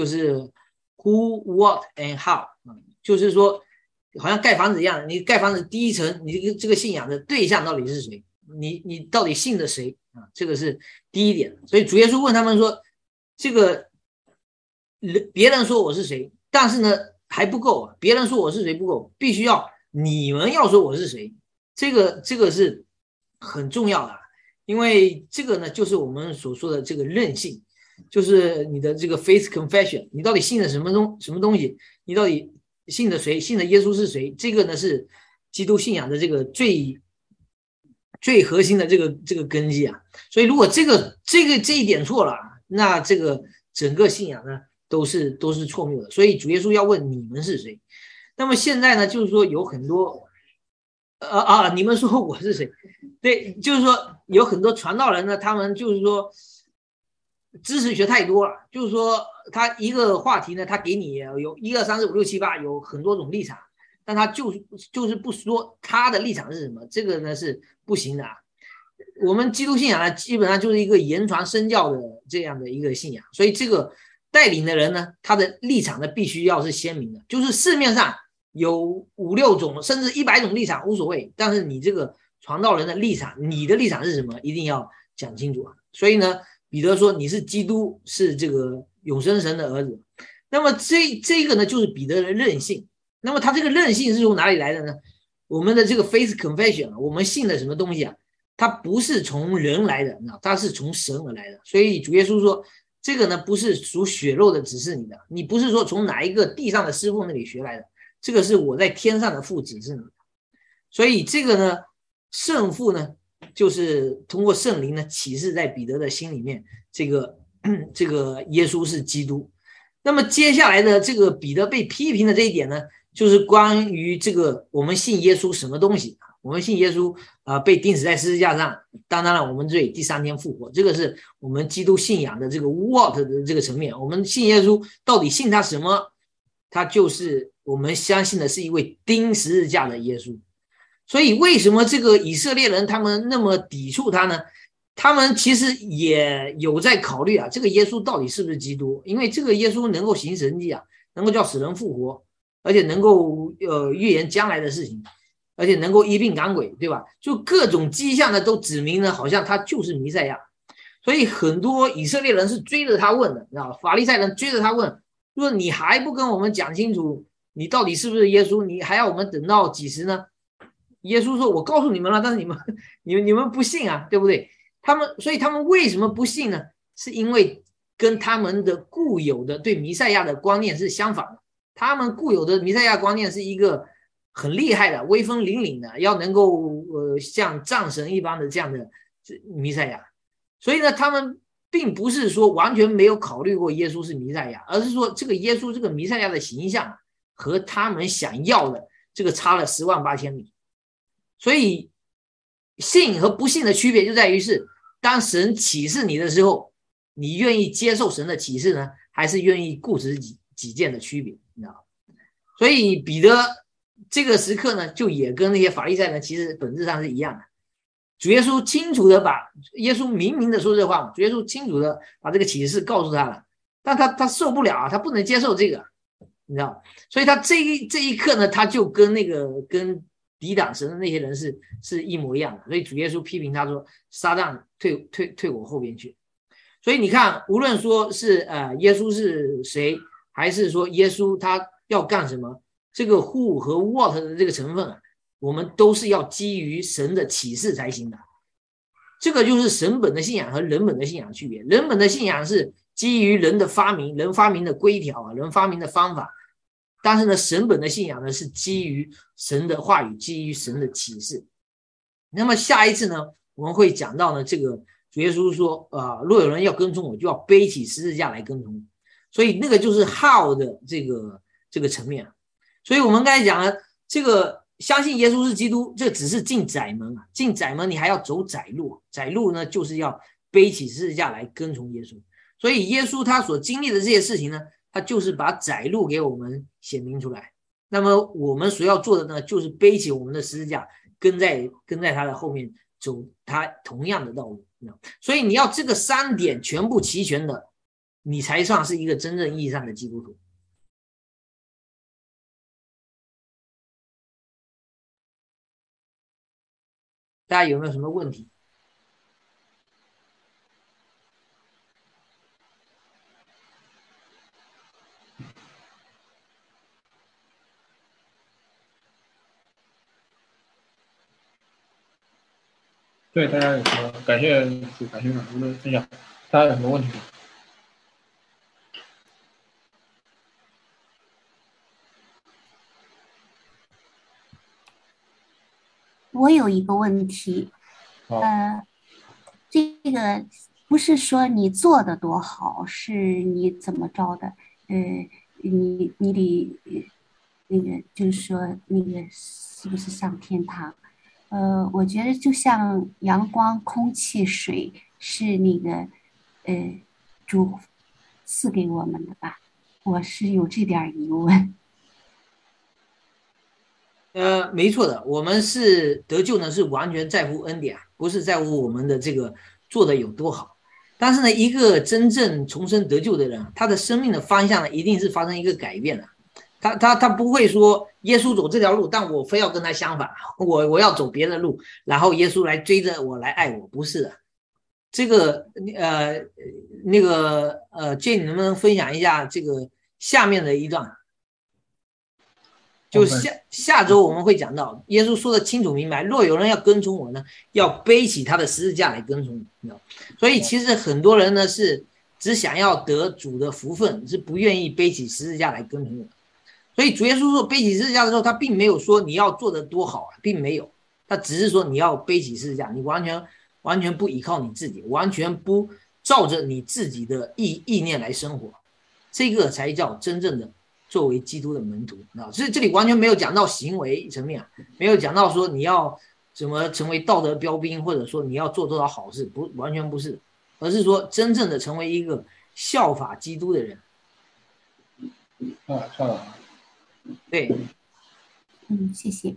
who, what and how， 就是说好像盖房子一样，你盖房子第一层，你这个信仰的对象到底是谁？你到底信着谁这个是第一点。所以主耶稣问他们说，这个别人说我是谁，但是呢还不够别人说我是谁不够，必须要你们要说我是谁，这个是很重要的。因为这个呢就是我们所说的这个认信，就是你的这个 faith confession， 你到底信的什么东西，你到底信的谁，信的耶稣是谁，这个呢是基督信仰的这个最核心的这个根基所以如果这一点错了，那这个整个信仰呢都是错谬的。所以主耶稣要问你们是谁。那么现在呢就是说有很多你们说我是谁，对，就是说有很多传道人呢，他们就是说知识学太多了，就是说他一个话题呢，他给你有1、2、3、4、5、6、7、8有很多种立场，但他就是不说他的立场是什么，这个呢是不行的我们基督信仰呢基本上就是一个言传身教的这样的一个信仰，所以这个带领的人呢，他的立场呢必须要是鲜明的，就是市面上有5、6种甚至100种立场无所谓，但是你这个传道人的立场，你的立场是什么，一定要讲清楚所以呢彼得说你是基督，是这个永生神的儿子。那么这个呢就是彼得的韧性。那么他这个韧性是从哪里来的呢？我们的这个 faith confession， 我们信的什么东西它不是从人来的，它是从神而来的。所以主耶稣说这个呢不是属血肉的指示你的，你不是说从哪一个地上的师傅那里学来的，这个是我在天上的父指示你的。所以这个呢圣父呢就是通过圣灵呢启示在彼得的心里面，这个耶稣是基督。那么接下来的这个彼得被批评的这一点呢，就是关于这个我们信耶稣什么东西。我们信耶稣被钉死在十字架上，当然了我们罪第3天复活，这个是我们基督信仰的这个 what 的这个层面。我们信耶稣到底信他什么？他就是我们相信的是一位钉十字架的耶稣。所以为什么这个以色列人他们那么抵触他呢？他们其实也有在考虑这个耶稣到底是不是基督，因为这个耶稣能够行神迹能够叫死人复活，而且能够预言将来的事情，而且能够医病赶鬼，对吧？就各种迹象呢都指明呢好像他就是弥赛亚。所以很多以色列人是追着他问的，知道吧？法利赛人追着他问，说你还不跟我们讲清楚你到底是不是耶稣，你还要我们等到几时呢？耶稣说我告诉你们了，但是你们不信对不对？所以他们为什么不信呢？是因为跟他们的固有的对弥赛亚的观念是相反的。他们固有的弥赛亚观念是一个很厉害的威风凛凛的，要能够像战神一般的这样的弥赛亚。所以呢他们并不是说完全没有考虑过耶稣是弥赛亚，而是说这个耶稣这个弥赛亚的形象和他们想要的这个差了10万8千里。所以信和不信的区别就在于是当神启示你的时候，你愿意接受神的启示呢，还是愿意固执己见的区别，你知道？所以彼得这个时刻呢就也跟那些法利赛人其实本质上是一样的。主耶稣清楚的耶稣明明的说这话，主耶稣清楚的把这个启示告诉他了，但他受不了他不能接受这个，你知道？所以他这一刻呢，他就跟抵挡神的那些人是一模一样的。所以主耶稣批评他说撒旦退我后边去。所以你看无论说是耶稣是谁，还是说耶稣他要干什么，这个 who 和 what 的这个成分我们都是要基于神的启示才行的。 这个就是神本的信仰和人本的信仰区别。人本的信仰是基于人的发明，人发明的规条啊，人发明的方法。但是呢，神本的信仰呢是基于神的话语，基于神的启示。那么下一次呢，我们会讲到呢，这个主耶稣说若有人要跟从我，就要背起十字架来跟从我。所以那个就是 how 的这个层面。所以我们刚才讲了，这个相信耶稣是基督，这只是进窄门啊，进窄门你还要走窄路，窄路呢就是要背起十字架来跟从耶稣。所以耶稣他所经历的这些事情呢，他就是把窄路给我们显明出来。那么我们所要做的呢，就是背起我们的十字架，跟在他的后面走他同样的道路。所以你要这个3点全部齐全的，你才算是一个真正意义上的基督徒。大家有没有什么问题？ 对，大家有什么？感谢老师的分享。大家有什么问题吗？ 我有一个问题，这个不是说你做的多好，是你怎么着的？你得那个就是说那个是不是上天堂？我觉得就像阳光、空气、水是那个主赐给我们的吧？我是有这点疑问。 没错的，我们是得救呢，是完全在乎恩典，不是在乎我们的这个做的有多好。但是呢，一个真正重生得救的人，他的生命的方向呢，一定是发生一个改变的。他不会说耶稣走这条路，但我非要跟他相反，我要走别的路，然后耶稣来追着我来爱我，不是的。这个Jane 能不能分享一下这个下面的一段？就下周我们会讲到，耶稣说的清楚明白，若有人要跟从我呢，要背起他的十字架来跟从我。所以其实很多人呢是只想要得主的福分，是不愿意背起十字架来跟从我。所以主耶稣说背起十字架的时候，他并没有说你要做得多好，并没有，他只是说你要背起十字架，你完全不依靠你自己，完全不照着你自己的意念来生活，这个才叫真正的作为基督的门徒。这里完全没有讲到行为层面，没有讲到说你要怎么成为道德标兵，或者说你要做多少好事，不，完全不是，而是说真正的成为一个效法基督的人。 校长。 对， 谢谢。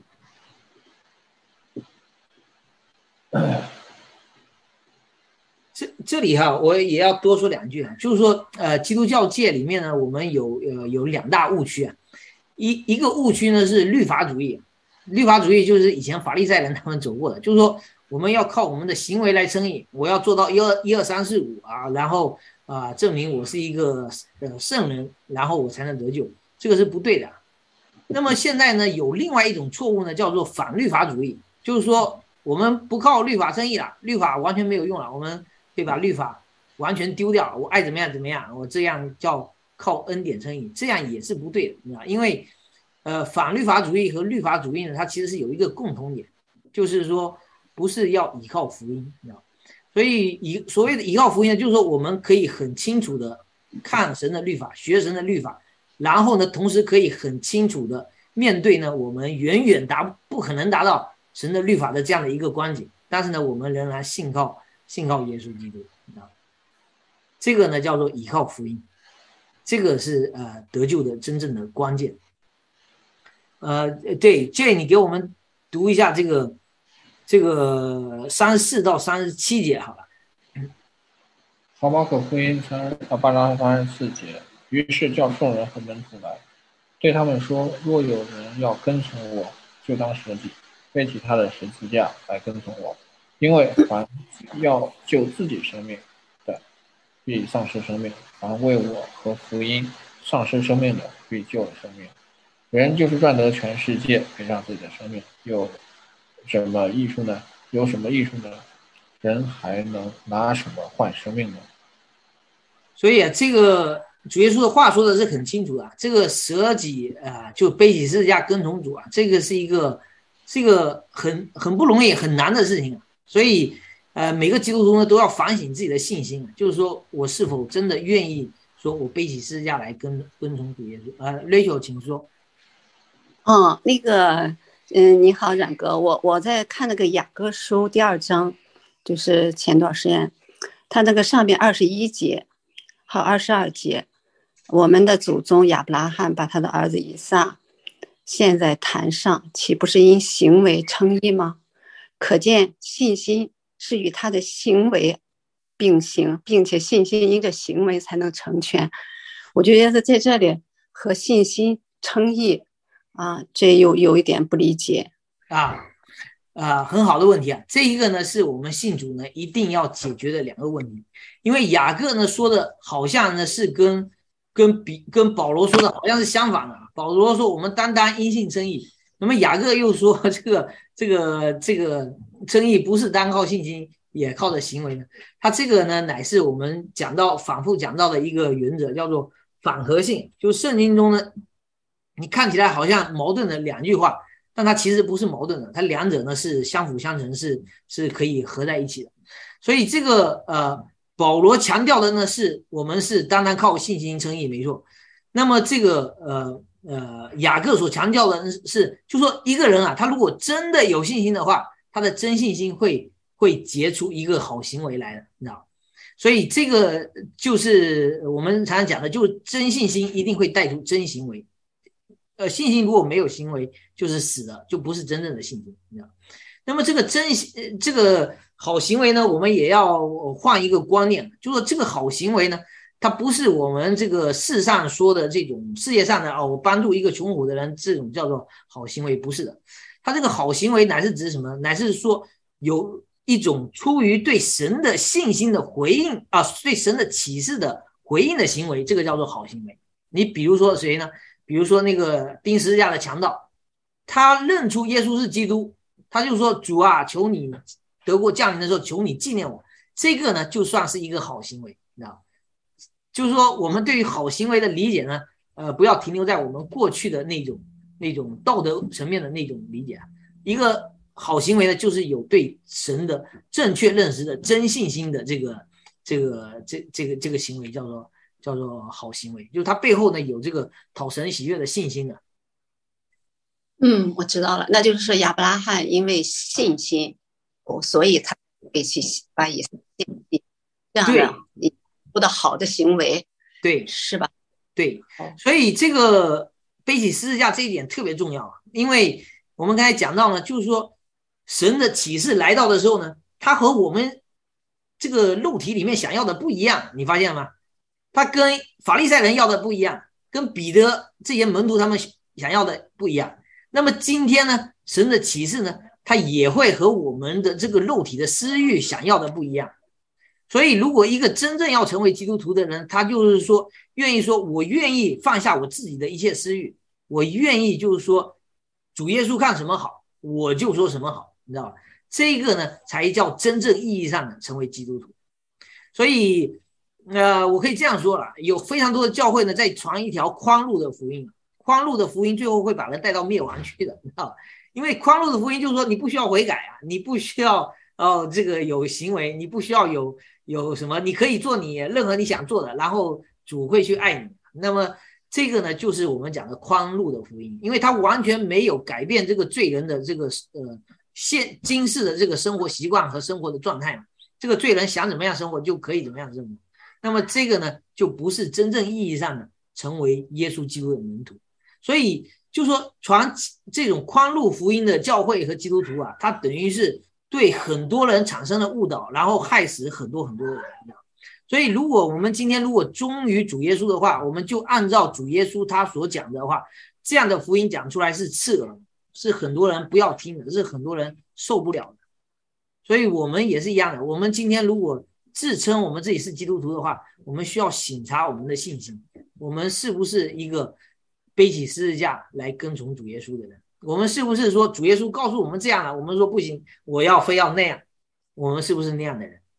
这里我也要多说2句就是说基督教界里面呢，我们有2大误区啊。一个误区呢是律法主义，律法主义就是以前法利赛人他们走过的，就是说我们要靠我们的行为来称义，我要做到1、2、3、4、5啊，然后证明我是一个圣人，然后我才能得救，这个是不对的。那么现在呢，有另外一种错误呢，叫做反律法主义，就是说我们不靠律法称义了，律法完全没有用了，我们可以把律法完全丢掉，我爱怎么样怎么样，我这样叫靠恩典称义，这样也是不对的。因为反律法主义和律法主义呢，它其实是有一个共同点，就是说不是要依靠福音。所以所谓的依靠福音呢，就是说我们可以很清楚的看神的律法，学神的律法，然后呢，同时可以很清楚的面对呢我们远远不可能达到神的律法的这样的一个观景，但是呢，我们仍然信靠耶稣基督。这个呢叫做依靠福音，这个是得救的真正的关键。对 Jay 你给我们读一下这个34到37节好了。 好，马可福音8章34节，于是叫众人和门徒来，对他们说，若有人要跟从我，就当舍己，背起他的十字架来跟从我。因为凡要救自己生命的，必丧失生命；凡为我和福音丧失生命的，必救了生命。人就是赚得全世界，赔上自己的生命，有什么益处呢？ 人还能拿什么换生命呢？ 所以啊，这个主耶稣的话说的是很清楚的，这个舍己就背起十字架跟从主啊，这个是一个很不容易很难的事情啊。所以每个基督徒呢都要反省自己的信心，就是说我是否真的愿意说我背起十字架来跟从主耶稣。Rachel 请说。 那个你好冉哥，我在看那个雅各书第2章，就是前段时间他那个上面21节还有22节，我们的祖宗亚伯拉罕把他的儿子以撒献在坛上，岂不是因行为称义吗？可见信心是与他的行为并行，并且信心因着行为才能成全。我觉得在这里和信心称义这有一点不理解很好的问题啊。这一个呢是我们信主呢一定要解决的2个问题。因为雅各呢说的好像呢是跟保罗说的好像是相反的。保罗说我们单因信称义，那么雅各又说这个称义不是单靠信心，也靠着行为呢。他这个呢乃是我们反复讲到的一个原则，叫做反合性。就圣经中呢你看起来好像矛盾的2句话，但它其实不是矛盾的，它2者呢是相辅相成，是可以合在一起的。所以这个保罗强调的呢是我们是单靠信心称义，没错。那么这个雅各所强调的是，就说一个人他如果真的有信心的话，他的真信心会结出一个好行为来的，你知道。所以这个就是我们常常讲的，就是真信心一定会带出真行为。信心如果没有行为就是死的，就不是真正的信心，你知道。那么这个好行为呢，我们也要换一个观念，就是说这个好行为呢，它不是我们这个世上说的这种世界上的我帮助一个穷苦的人，这种叫做好行为，不是的。它这个好行为乃是指什么？乃是说有一种出于对神的信心的回应对神的启示的回应的行为，这个叫做好行为。你比如说谁呢？比如说那个钉十字架的强盗，他认出耶稣是基督，他就说主啊，求你得过降临的时候，求你纪念我。这个呢就算是一个好行为，你知道。就是说我们对于好行为的理解呢不要停留在我们过去的那种道德层面的那种理解。一个好行为呢就是有对神的正确认识的真信心的这个行为，叫做好行为，就是它背后呢有这个讨神喜悦的信心的。 我知道了，那就是说亚伯拉罕因为信心所以他被去把以色列这样的的好的行为， 对， 是吧？ 对，所以这个背起十字架这一点特别重要，因为我们刚才讲到呢，就是说神的启示来到的时候呢，他和我们这个肉体里面想要的不一样，你发现吗？他跟法利赛人要的不一样，跟彼得这些门徒他们想要的不一样。那么今天呢，神的启示呢，他也会和我们的这个肉体的私欲想要的不一样。所以如果一个真正要成为基督徒的人，他就是说愿意说我愿意放下我自己的一切私欲，我愿意就是说主耶稣看什么好我就说什么好，你知道吧？这个呢才叫真正意义上的成为基督徒。所以我可以这样说了，有非常多的教会呢在传一条宽路的福音，宽路的福音最后会把人带到灭亡去的，你知道吧？因为宽路的福音就是说你不需要悔改你不需要这个有行为，你不需要有什么，你可以做你任何你想做的，然后主会去爱你。那么这个呢就是我们讲的宽路的福音，因为它完全没有改变这个罪人的这个今世的这个生活习惯和生活的状态嘛。这个罪人想怎么样生活就可以怎么样生活。那么这个呢就不是真正意义上的成为耶稣基督的门徒。所以就说传这种宽路福音的教会和基督徒它等于是对很多人产生了误导，然后害死很多的人。所以如果我们今天如果忠于主耶稣的话，我们就按照主耶稣他所讲的话，这样的福音讲出来是刺耳，是很多人不要听的，是很多人受不了的。所以我们也是一样的，我们今天如果自称我们自己是基督徒的话，我们需要省察我们的信心，我们是不是一个背起十字架来跟从主耶稣的人？我们是不是说主耶稣告诉我们这样了，我们说不行，我非要那样？ 我们是不是那样的人？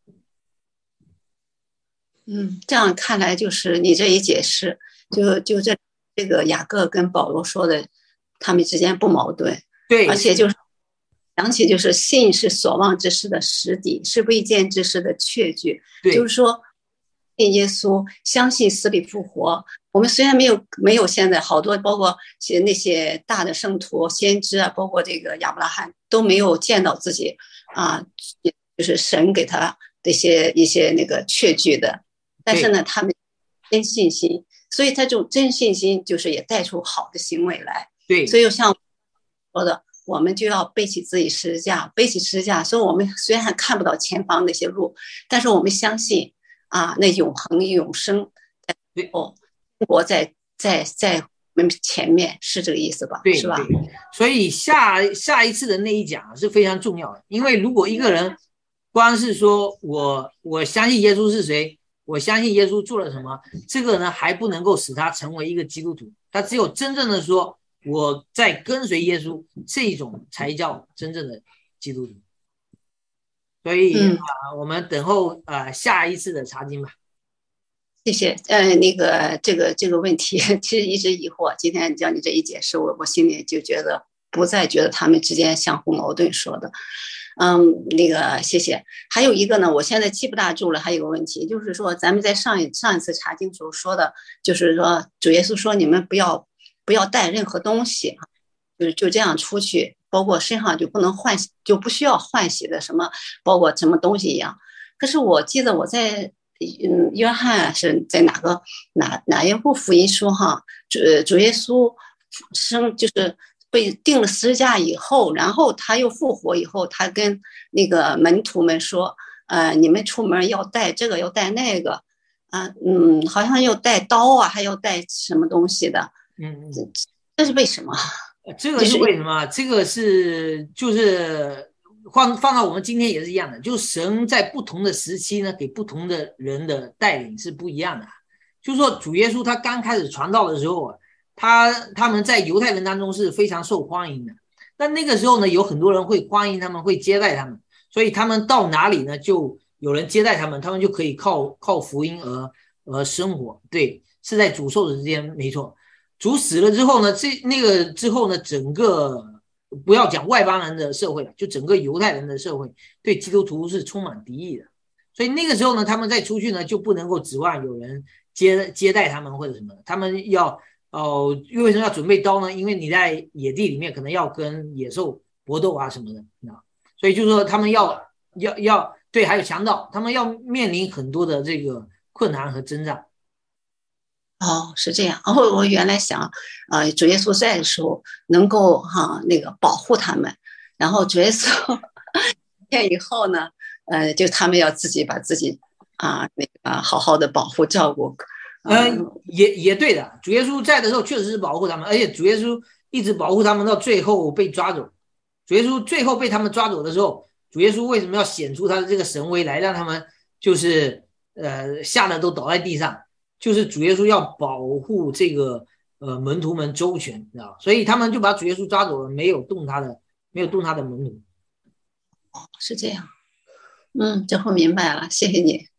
这样看来就是你这一解释，就这个雅各跟保罗说的，他们之间不矛盾。 对， 而且就是想起就是信是所望之事的实底，是未见之事的确据。就是说信耶稣，相信死里复活。我们虽然没有现在好多包括那些大的圣徒先知啊，包括这个亚伯拉罕都没有见到自己啊，就是神给他的一些那个确据的，但是呢他们真信心，所以他这种真信心就是也带出好的行为来。 对， 所以像说的，我们就要背起自己十字架，背起十字架。所以我们虽然看不到前方那些路，但是我们相信啊，那永恒永生在后，国在我们前面，是这个意思吧？ 对， 是吧？ 所以下一次的那一讲是非常重要的，因为如果一个人光是说我相信耶稣是谁，我相信耶稣做了什么，这个呢还不能够使他成为一个基督徒。他只有真正的说我在跟随耶稣，这一种才叫真正的基督徒。所以我们等候下一次的查经吧。 谢谢。那个这个问题其实一直疑惑，今天叫你这一解释，我心里就觉得不再觉得他们之间相互矛盾说的。那个谢谢。还有一个呢，我现在记不大住了。还有个问题就是说，咱们在上一次查经时候说的，就是说主耶稣说你们不要带任何东西，就这样出去，包括身上就不能换洗，就不需要换洗的什么，包括什么东西一样。可是我记得我在约翰是在哪一部福音书哈，主耶稣就是被钉了十字架以后，然后他又复活以后，他跟那个门徒们说，你们出门要带这个，要带那个，好像要带刀啊，还要带什么东西的，这是为什么？ 这个是为什么？这个是就是放到我们今天也是一样的，就神在不同的时期呢，给不同的人的带领是不一样的。就是说主耶稣他刚开始传道的时候，他们在犹太人当中是非常受欢迎的，但那个时候呢，有很多人会欢迎他们，会接待他们，所以他们到哪里呢，就有人接待他们，他们就可以靠福音而生活。对，是在主受的之间，没错。主死了之后呢，那个之后呢，整个不要讲外邦人的社会了，就整个犹太人的社会对基督徒是充满敌意的，所以那个时候呢，他们再出去呢，就不能够指望有人接待他们或者什么，他们要为什么要准备刀呢？因为你在野地里面可能要跟野兽搏斗啊什么的，所以就是说他们要对，还有强盗，他们要面临很多的这个困难和征战。 是这样。我原来想，主耶稣在的时候能够那个保护他们，然后主耶稣以后呢，就他们要自己把自己那个好好的保护照顾。 也对的，主耶稣在的时候确实是保护他们，而且主耶稣一直保护他们到最后被抓走。主耶稣最后被他们抓走的时候，主耶稣为什么要显出他的这个神威来，让他们就是吓得都倒在地上？就是主耶稣要保护这个门徒们周全，知道，所以他们就把主耶稣抓走了，没有动他的门徒。 是这样。这会明白了，谢谢你。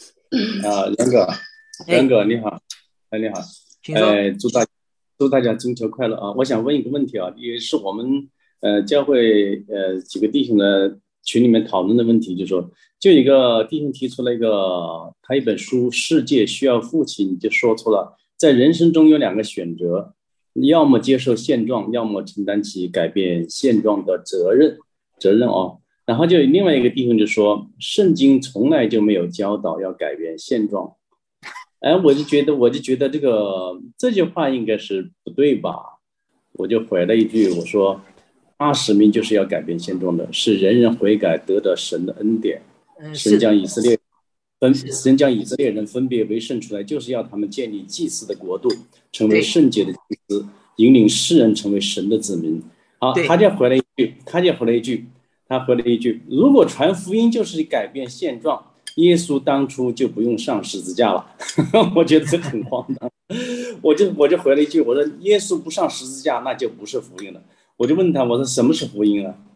杨哥你好，你好，祝大家中秋快乐啊！我想问一个问题啊，也是我们教会几个弟兄的群里面讨论的问题，就是说，就一个弟兄提出了他一本书《世界需要父亲》，就说出了在人生中有两个选择，要么接受现状，要么承担起改变现状的责任哦。然后就有另外一个弟兄就说，圣经从来就没有教导要改变现状。我就觉得这句话应该是不对吧？我就回了一句，我说大使命就是要改变现状的，是人人悔改得到神的恩典。神将以色列人分别为圣出来，就是要他们建立祭司的国度，成为圣洁的祭司，引领世人成为神的子民。好，他就回了一句，如果传福音就是改变现状，耶稣当初就不用上十字架了。我觉得这很荒唐。我就回了一句，我说耶稣不上十字架那就不是福音了。我就问他，我说什么是福音啊？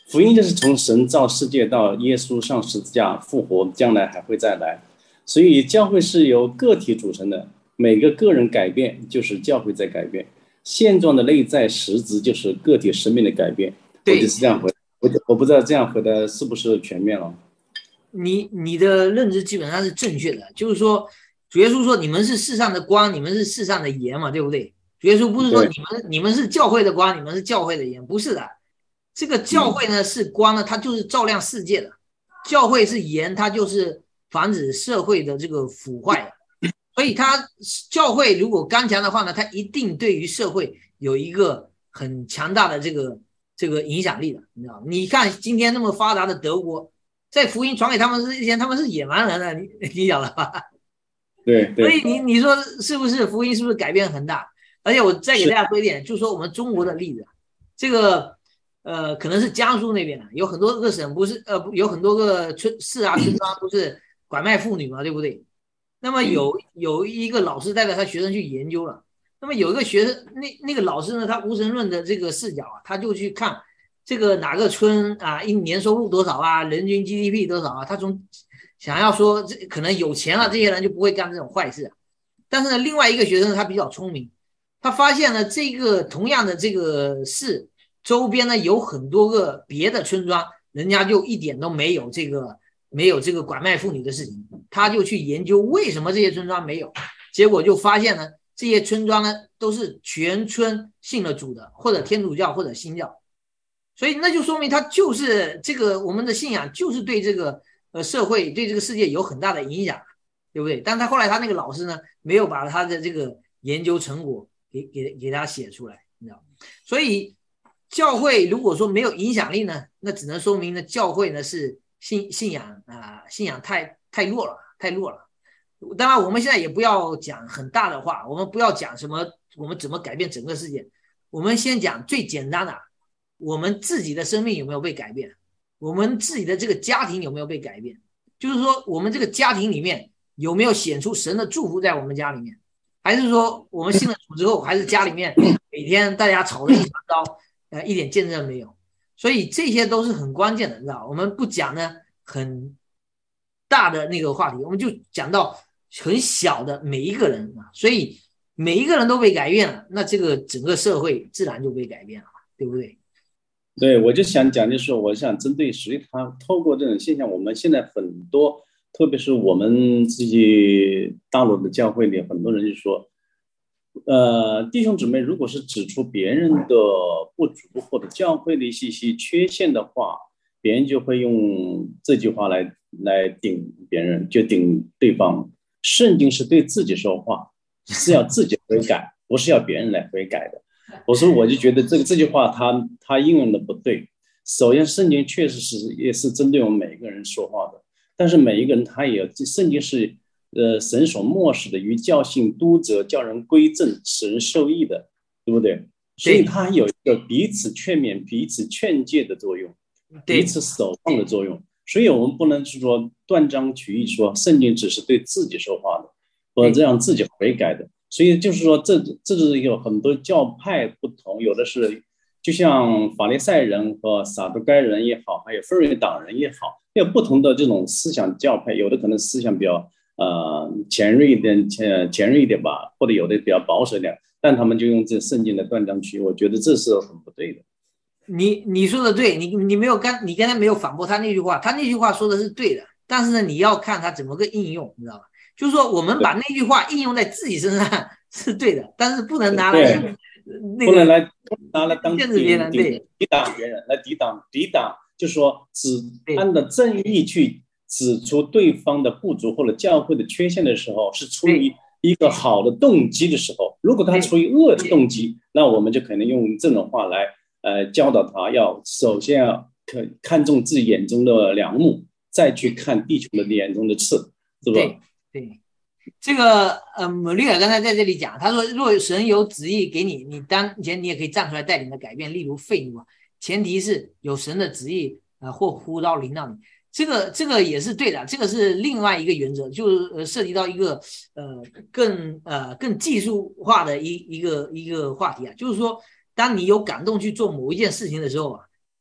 福音就是从神造世界到耶稣上十字架复活，将来还会再来。所以教会是由个体组成的，每个个人改变就是教会在改变。现状的内在实质就是个体生命的改变。我就是这样回答。我不知道这样回答是不是全面了。 你的认知基本上是正确的，就是说主耶稣说你们是世上的光，你们是世上的盐嘛，对不对？主耶稣不是说你们是教会的光，你们是教会的盐，不是的。这个教会呢是光呢，它就是照亮世界的；教会是盐，它就是防止社会的这个腐坏。所以它教会如果刚强的话呢，它一定对于社会有一个很强大的这个影响力的，你知道吗？你看今天那么发达的德国，在福音传给他们之前，他们是野蛮人的，你晓得吧？ 对。 所以你说是不是福音是不是改变很大？而且我再给大家说一点，就是说我们中国的例子，这个可能是江苏那边的，有很多个省不是有很多个市啊村庄不是拐卖妇女嘛，对不对？那么有一个老师带着他学生去研究了，那么有一个学生那个老师呢，他无神论的这个视角啊，他就去看这个哪个村啊，一年收入多少啊，人均 GDP 多少啊，他从想要说这可能有钱了，这些人就不会干这种坏事啊。但是呢，另外一个学生他比较聪明，他发现呢，这个同样的这个市周边呢有很多个别的村庄，人家就一点都没有这个拐卖妇女的事情，他就去研究为什么这些村庄没有，结果就发现呢，这些村庄呢都是全村信了主的，或者天主教或者新教，所以那就说明他就是这个我们的信仰就是对这个社会对这个世界有很大的影响，对不对？但他后来他那个老师呢没有把他的这个研究成果给他写出来，你知道，所以教会如果说没有影响力呢，那只能说明呢教会呢是信仰太弱了，太弱了。当然我们现在也不要讲很大的话，我们不要讲什么我们怎么改变整个世界，我们先讲最简单的，我们自己的生命有没有被改变，我们自己的这个家庭有没有被改变，就是说我们这个家庭里面有没有显出神的祝福在我们家里面，还是说我们信了主之后还是家里面每天大家吵得一团糟，一点见证没有。所以这些都是很关键的，你知道，我们不讲呢很大的那个话题，我们就讲到很小的每一个人啊，所以每一个人都被改变了，那这个整个社会自然就被改变了，对不对？ 对，我就想讲，就是我想针对实际他透过这种现象，我们现在很多，特别是我们自己大陆的教会里，很多人就说，弟兄姊妹，如果是指出别人的不足或者教会的一些缺陷的话，别人就会用这句话来顶别人，就顶对方。圣经是对自己说话，是要自己悔改，不是要别人来悔改的。我就觉得这句话他应用的不对。首先，圣经确实也是针对我们每一个人说话的，但是每一个人他也圣经是神所默示的，于教训、督责、叫人归正、使人受益的，对不对？所以它有一个彼此劝勉、彼此劝诫的作用，彼此守望的作用。所以我们不能是说断章取义，说圣经只是对自己说话的，或者让自己悔改的。所以就是说这是有很多教派不同，有的是就像法利赛人和撒都该人也好，还有分瑞党人也好，有不同的这种思想教派，有的可能思想比较前锐一点吧，或者有的比较保守一点，但他们就用这圣经的断章取义，我觉得这是很不对的。 你说的对，你没有你刚才没有反驳他那句话，他那句话说的是对的，但是呢，你要看他怎么个应用，你知道吧？就是说我们把那句话应用在自己身上是对的，但是不能拿来不能来拿来当限制别人，对， 抵挡别人，来抵挡，就是说只按照正义去指出对方的不足或者教会的缺陷的时候，是出于一个好的动机的时候。如果他出于恶的动机，那我们就可能用这种话来教导他，要首先要看重自己眼中的梁木，再去看弟兄的眼中的刺，是吧？ 对，这个姆利尔刚才在这里讲，他说若神有旨意给你，你当前你也可以站出来带领的改变，例如愤怒，前提是有神的旨意或呼召领导你。这个也是对的，这个是另外一个原则，就是涉及到一个更技术化的一个话题啊，就是说当你有感动去做某一件事情的时候啊，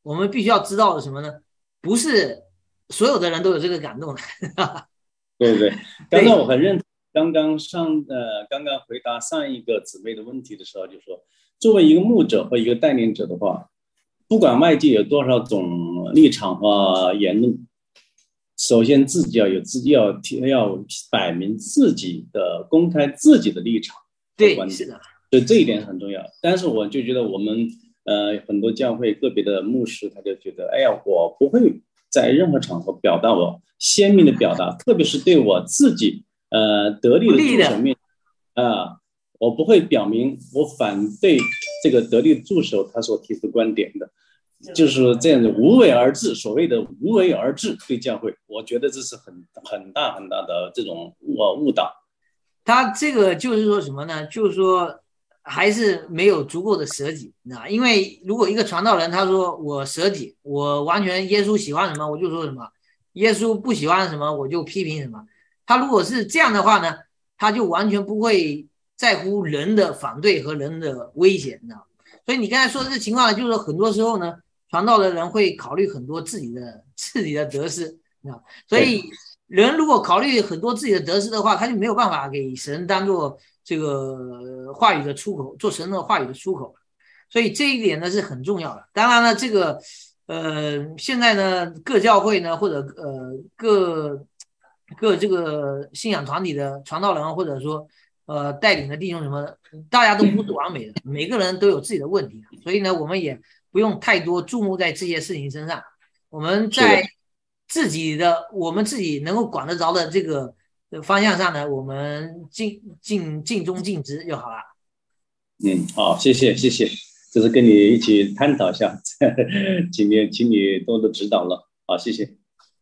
我们必须要知道的什么呢？不是所有的人都有这个感动的。 对对，刚刚我很认同，刚刚回答上一个姊妹的问题的时候，就说作为一个牧者或一个带领者的话，不管外界有多少种立场和言论，首先自己要摆明自己的公开自己的立场和观点，所以这一点很重要。但是我就觉得我们很多教会个别的牧师他就觉得，哎呀，我不会在任何场合表达我鲜明的表达，特别是对我自己得力的助手面我不会表明我反对这个得力的助手他所提出的观点的，就是这样的无为而治，所谓的无为而治对教会，我觉得这是很大的这种误导。 他这个就是说什么呢？就是说还是没有足够的舍己，因为如果一个传道人他说我舍己，我完全耶稣喜欢什么我就说什么，耶稣不喜欢什么我就批评什么，他如果是这样的话呢，他就完全不会在乎人的反对和人的威胁，你知道吗？所以你刚才说的这情况呢，就是说很多时候呢，传道的人会考虑很多自己的得失，所以人如果考虑很多自己的得失的话，他就没有办法给神当做这个话语的出口，做神的话语的出口。所以这一点呢是很重要的。当然了，这个现在呢各教会呢或者各这个信仰团体的传道人或者说带领的弟兄什么的，大家都不是完美的，每个人都有自己的问题，所以呢我们也不用太多注目在这些事情身上，我们在我们自己能够管得着的这个方向上呢，我们尽忠尽职就好了。 好，谢谢，就是跟你一起探讨一下，请你多多指导了，好，谢谢。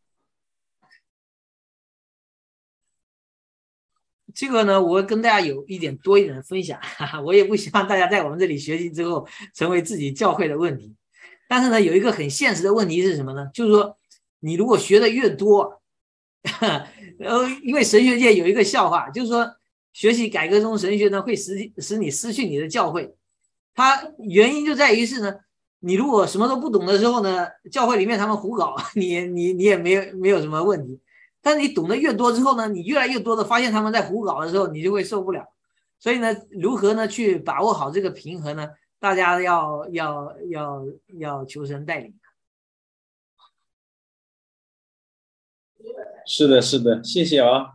这个呢，我跟大家有多一点的分享，我也不希望大家在我们这里学习之后成为自己教会的问题。但是呢，有一个很现实的问题是什么呢？就是说，你如果学的越多，因为神学界有一个笑话，就是说，学习改革宗神学呢，会使你失去你的教会。它原因就在于是呢，你如果什么都不懂的时候呢，教会里面他们胡搞，你也没有什么问题。但是你懂得越多之后呢，你越来越多的发现他们在胡搞的时候，你就会受不了。所以呢，如何呢去把握好这个平衡呢？大家要求神带领。 是的，谢谢啊。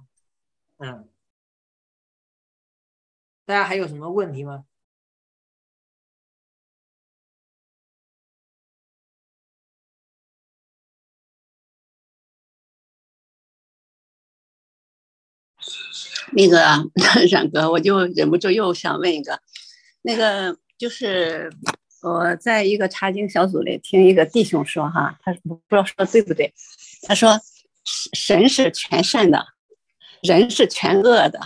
大家还有什么问题吗？ 那个冉哥，我就忍不住又想问一个，那个就是我在一个查经小组里听一个弟兄说哈，他不知道说对不对，他说神是全善的，人是全恶的，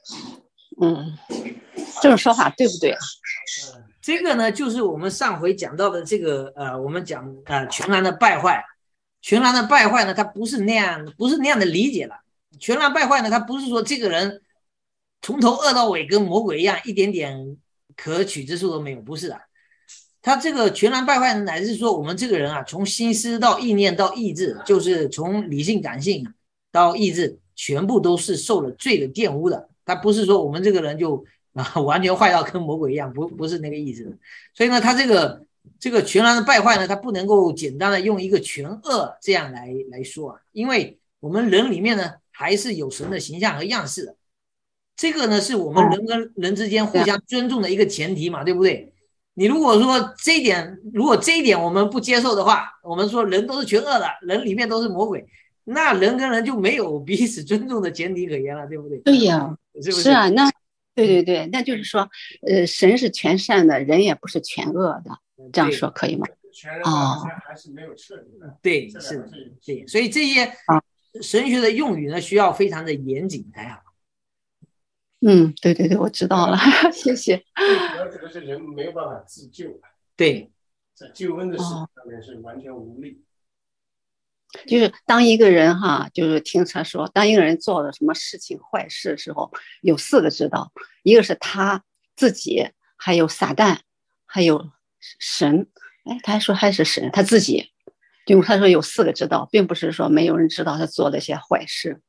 这种说法对不对？ 这个呢，就是我们上回讲到的这个我们讲全然的败坏，全然的败坏呢，它不是那样的理解了。全然败坏呢，它不是说这个人从头恶到尾跟魔鬼一样，一点点可取之处都没有，不是的。他这个全然败坏呢，乃是说我们这个人啊，从心思到意念到意志，就是从理性感性到意志，全部都是受了罪的玷污的。他不是说我们这个人就完全坏到跟魔鬼一样，不是那个意思。所以呢，他这个全然的败坏呢，他不能够简单的用一个全恶这样来说啊，因为我们人里面呢还是有神的形象和样式的。这个呢是我们人跟人之间互相尊重的一个前提嘛，对不对？你如果这一点我们不接受的话，我们说人都是全恶的，人里面都是魔鬼，那人跟人就没有彼此尊重的前提可言了，对不对？ 对呀， 是不是？ 是啊，那对，那就是说，神是全善的，人也不是全恶的，这样说可以吗？ 还是没有彻底的。 对，是的，对，所以这些神学的用语呢，需要非常的严谨才好。 对，我知道了，谢谢。 主要这个是人没有办法自救， 对， 在救恩的事情上面是完全无力。 就是当一个人就是听他说，当一个人做了什么事情坏事的时候，有4个知道，一个是他自己，还有撒旦，还有神， 他还说还是神他自己，就他说有4个知道，并不是说没有人知道他做了一些坏事。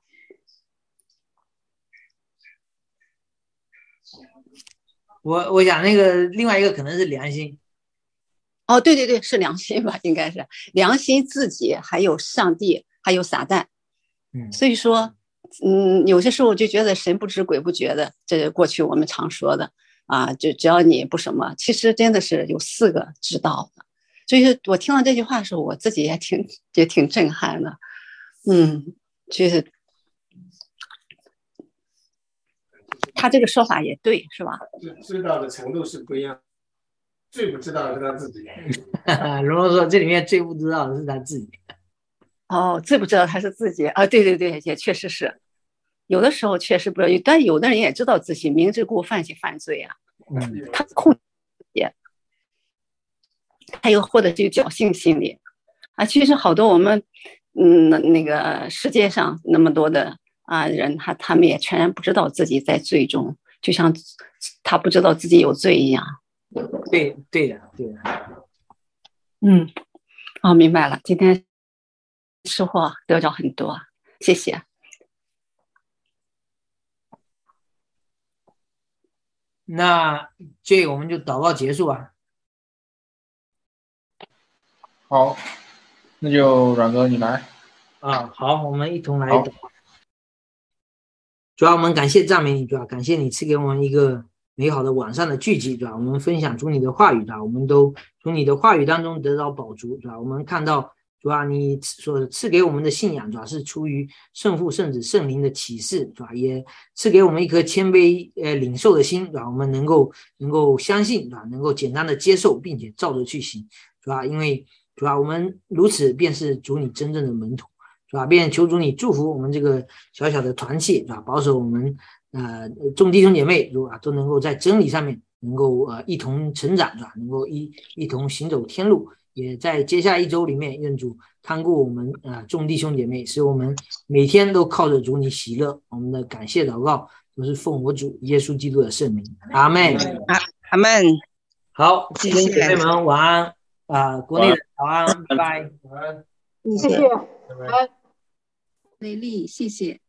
我想那个另外一个可能是良心。 哦，对对对，是良心吧，应该是良心自己，还有上帝，还有撒旦。所以说，有些时候我就觉得神不知鬼不觉的，这是过去我们常说的啊，就只要你不什么，其实真的是有4个知道的。所以说我听到这句话的时候，我自己也挺震撼的。就是他这个说法也对，是吧？ 知道的程度是不一样，最不知道的是他自己。 蓉蓉说这里面最不知道的是他自己。 哦，最不知道他是自己啊，对对对，也确实是，有的时候确实不知道，但有的人也知道自己明知故犯起犯罪啊，他控制也，他又或者是有侥幸心理啊。其实好多我们那个世界上那么多的人，他们也全然不知道自己在罪中，就像他不知道自己有罪一样。 对的。 明白了，今天收获得着很多，谢谢。 那这我们就祷告结束吧。 好，那就阮哥你来。 好，我们一同来祷告。主要我们感谢赞美你，主要感谢你赐给我们一个美好的晚上的聚集，主要我们分享主你的话语，主要我们都从你的话语当中得到饱足，主要我们看到主要你所赐给我们的信仰，主要是出于圣父圣子圣灵的启示，主要也赐给我们一颗谦卑领受的心，主要我们能够相信，主要能够简单的接受并且照着去行，主要因为主要我们如此便是主你真正的门徒，主要便求主你祝福我们这个小小的团契，主要保守我们众弟兄姐妹都能够在真理上面能够一同成长，是吧？能够一同行走天路，也在接下来1周里面，愿主看顾我们众弟兄姐妹，使我们每天都靠着主你喜乐。我们的感谢祷告都是奉我主耶稣基督的圣名，阿们。 阿们。 好，弟兄姐妹们晚安国内的早安，拜拜。 谢谢。 雷利，谢谢。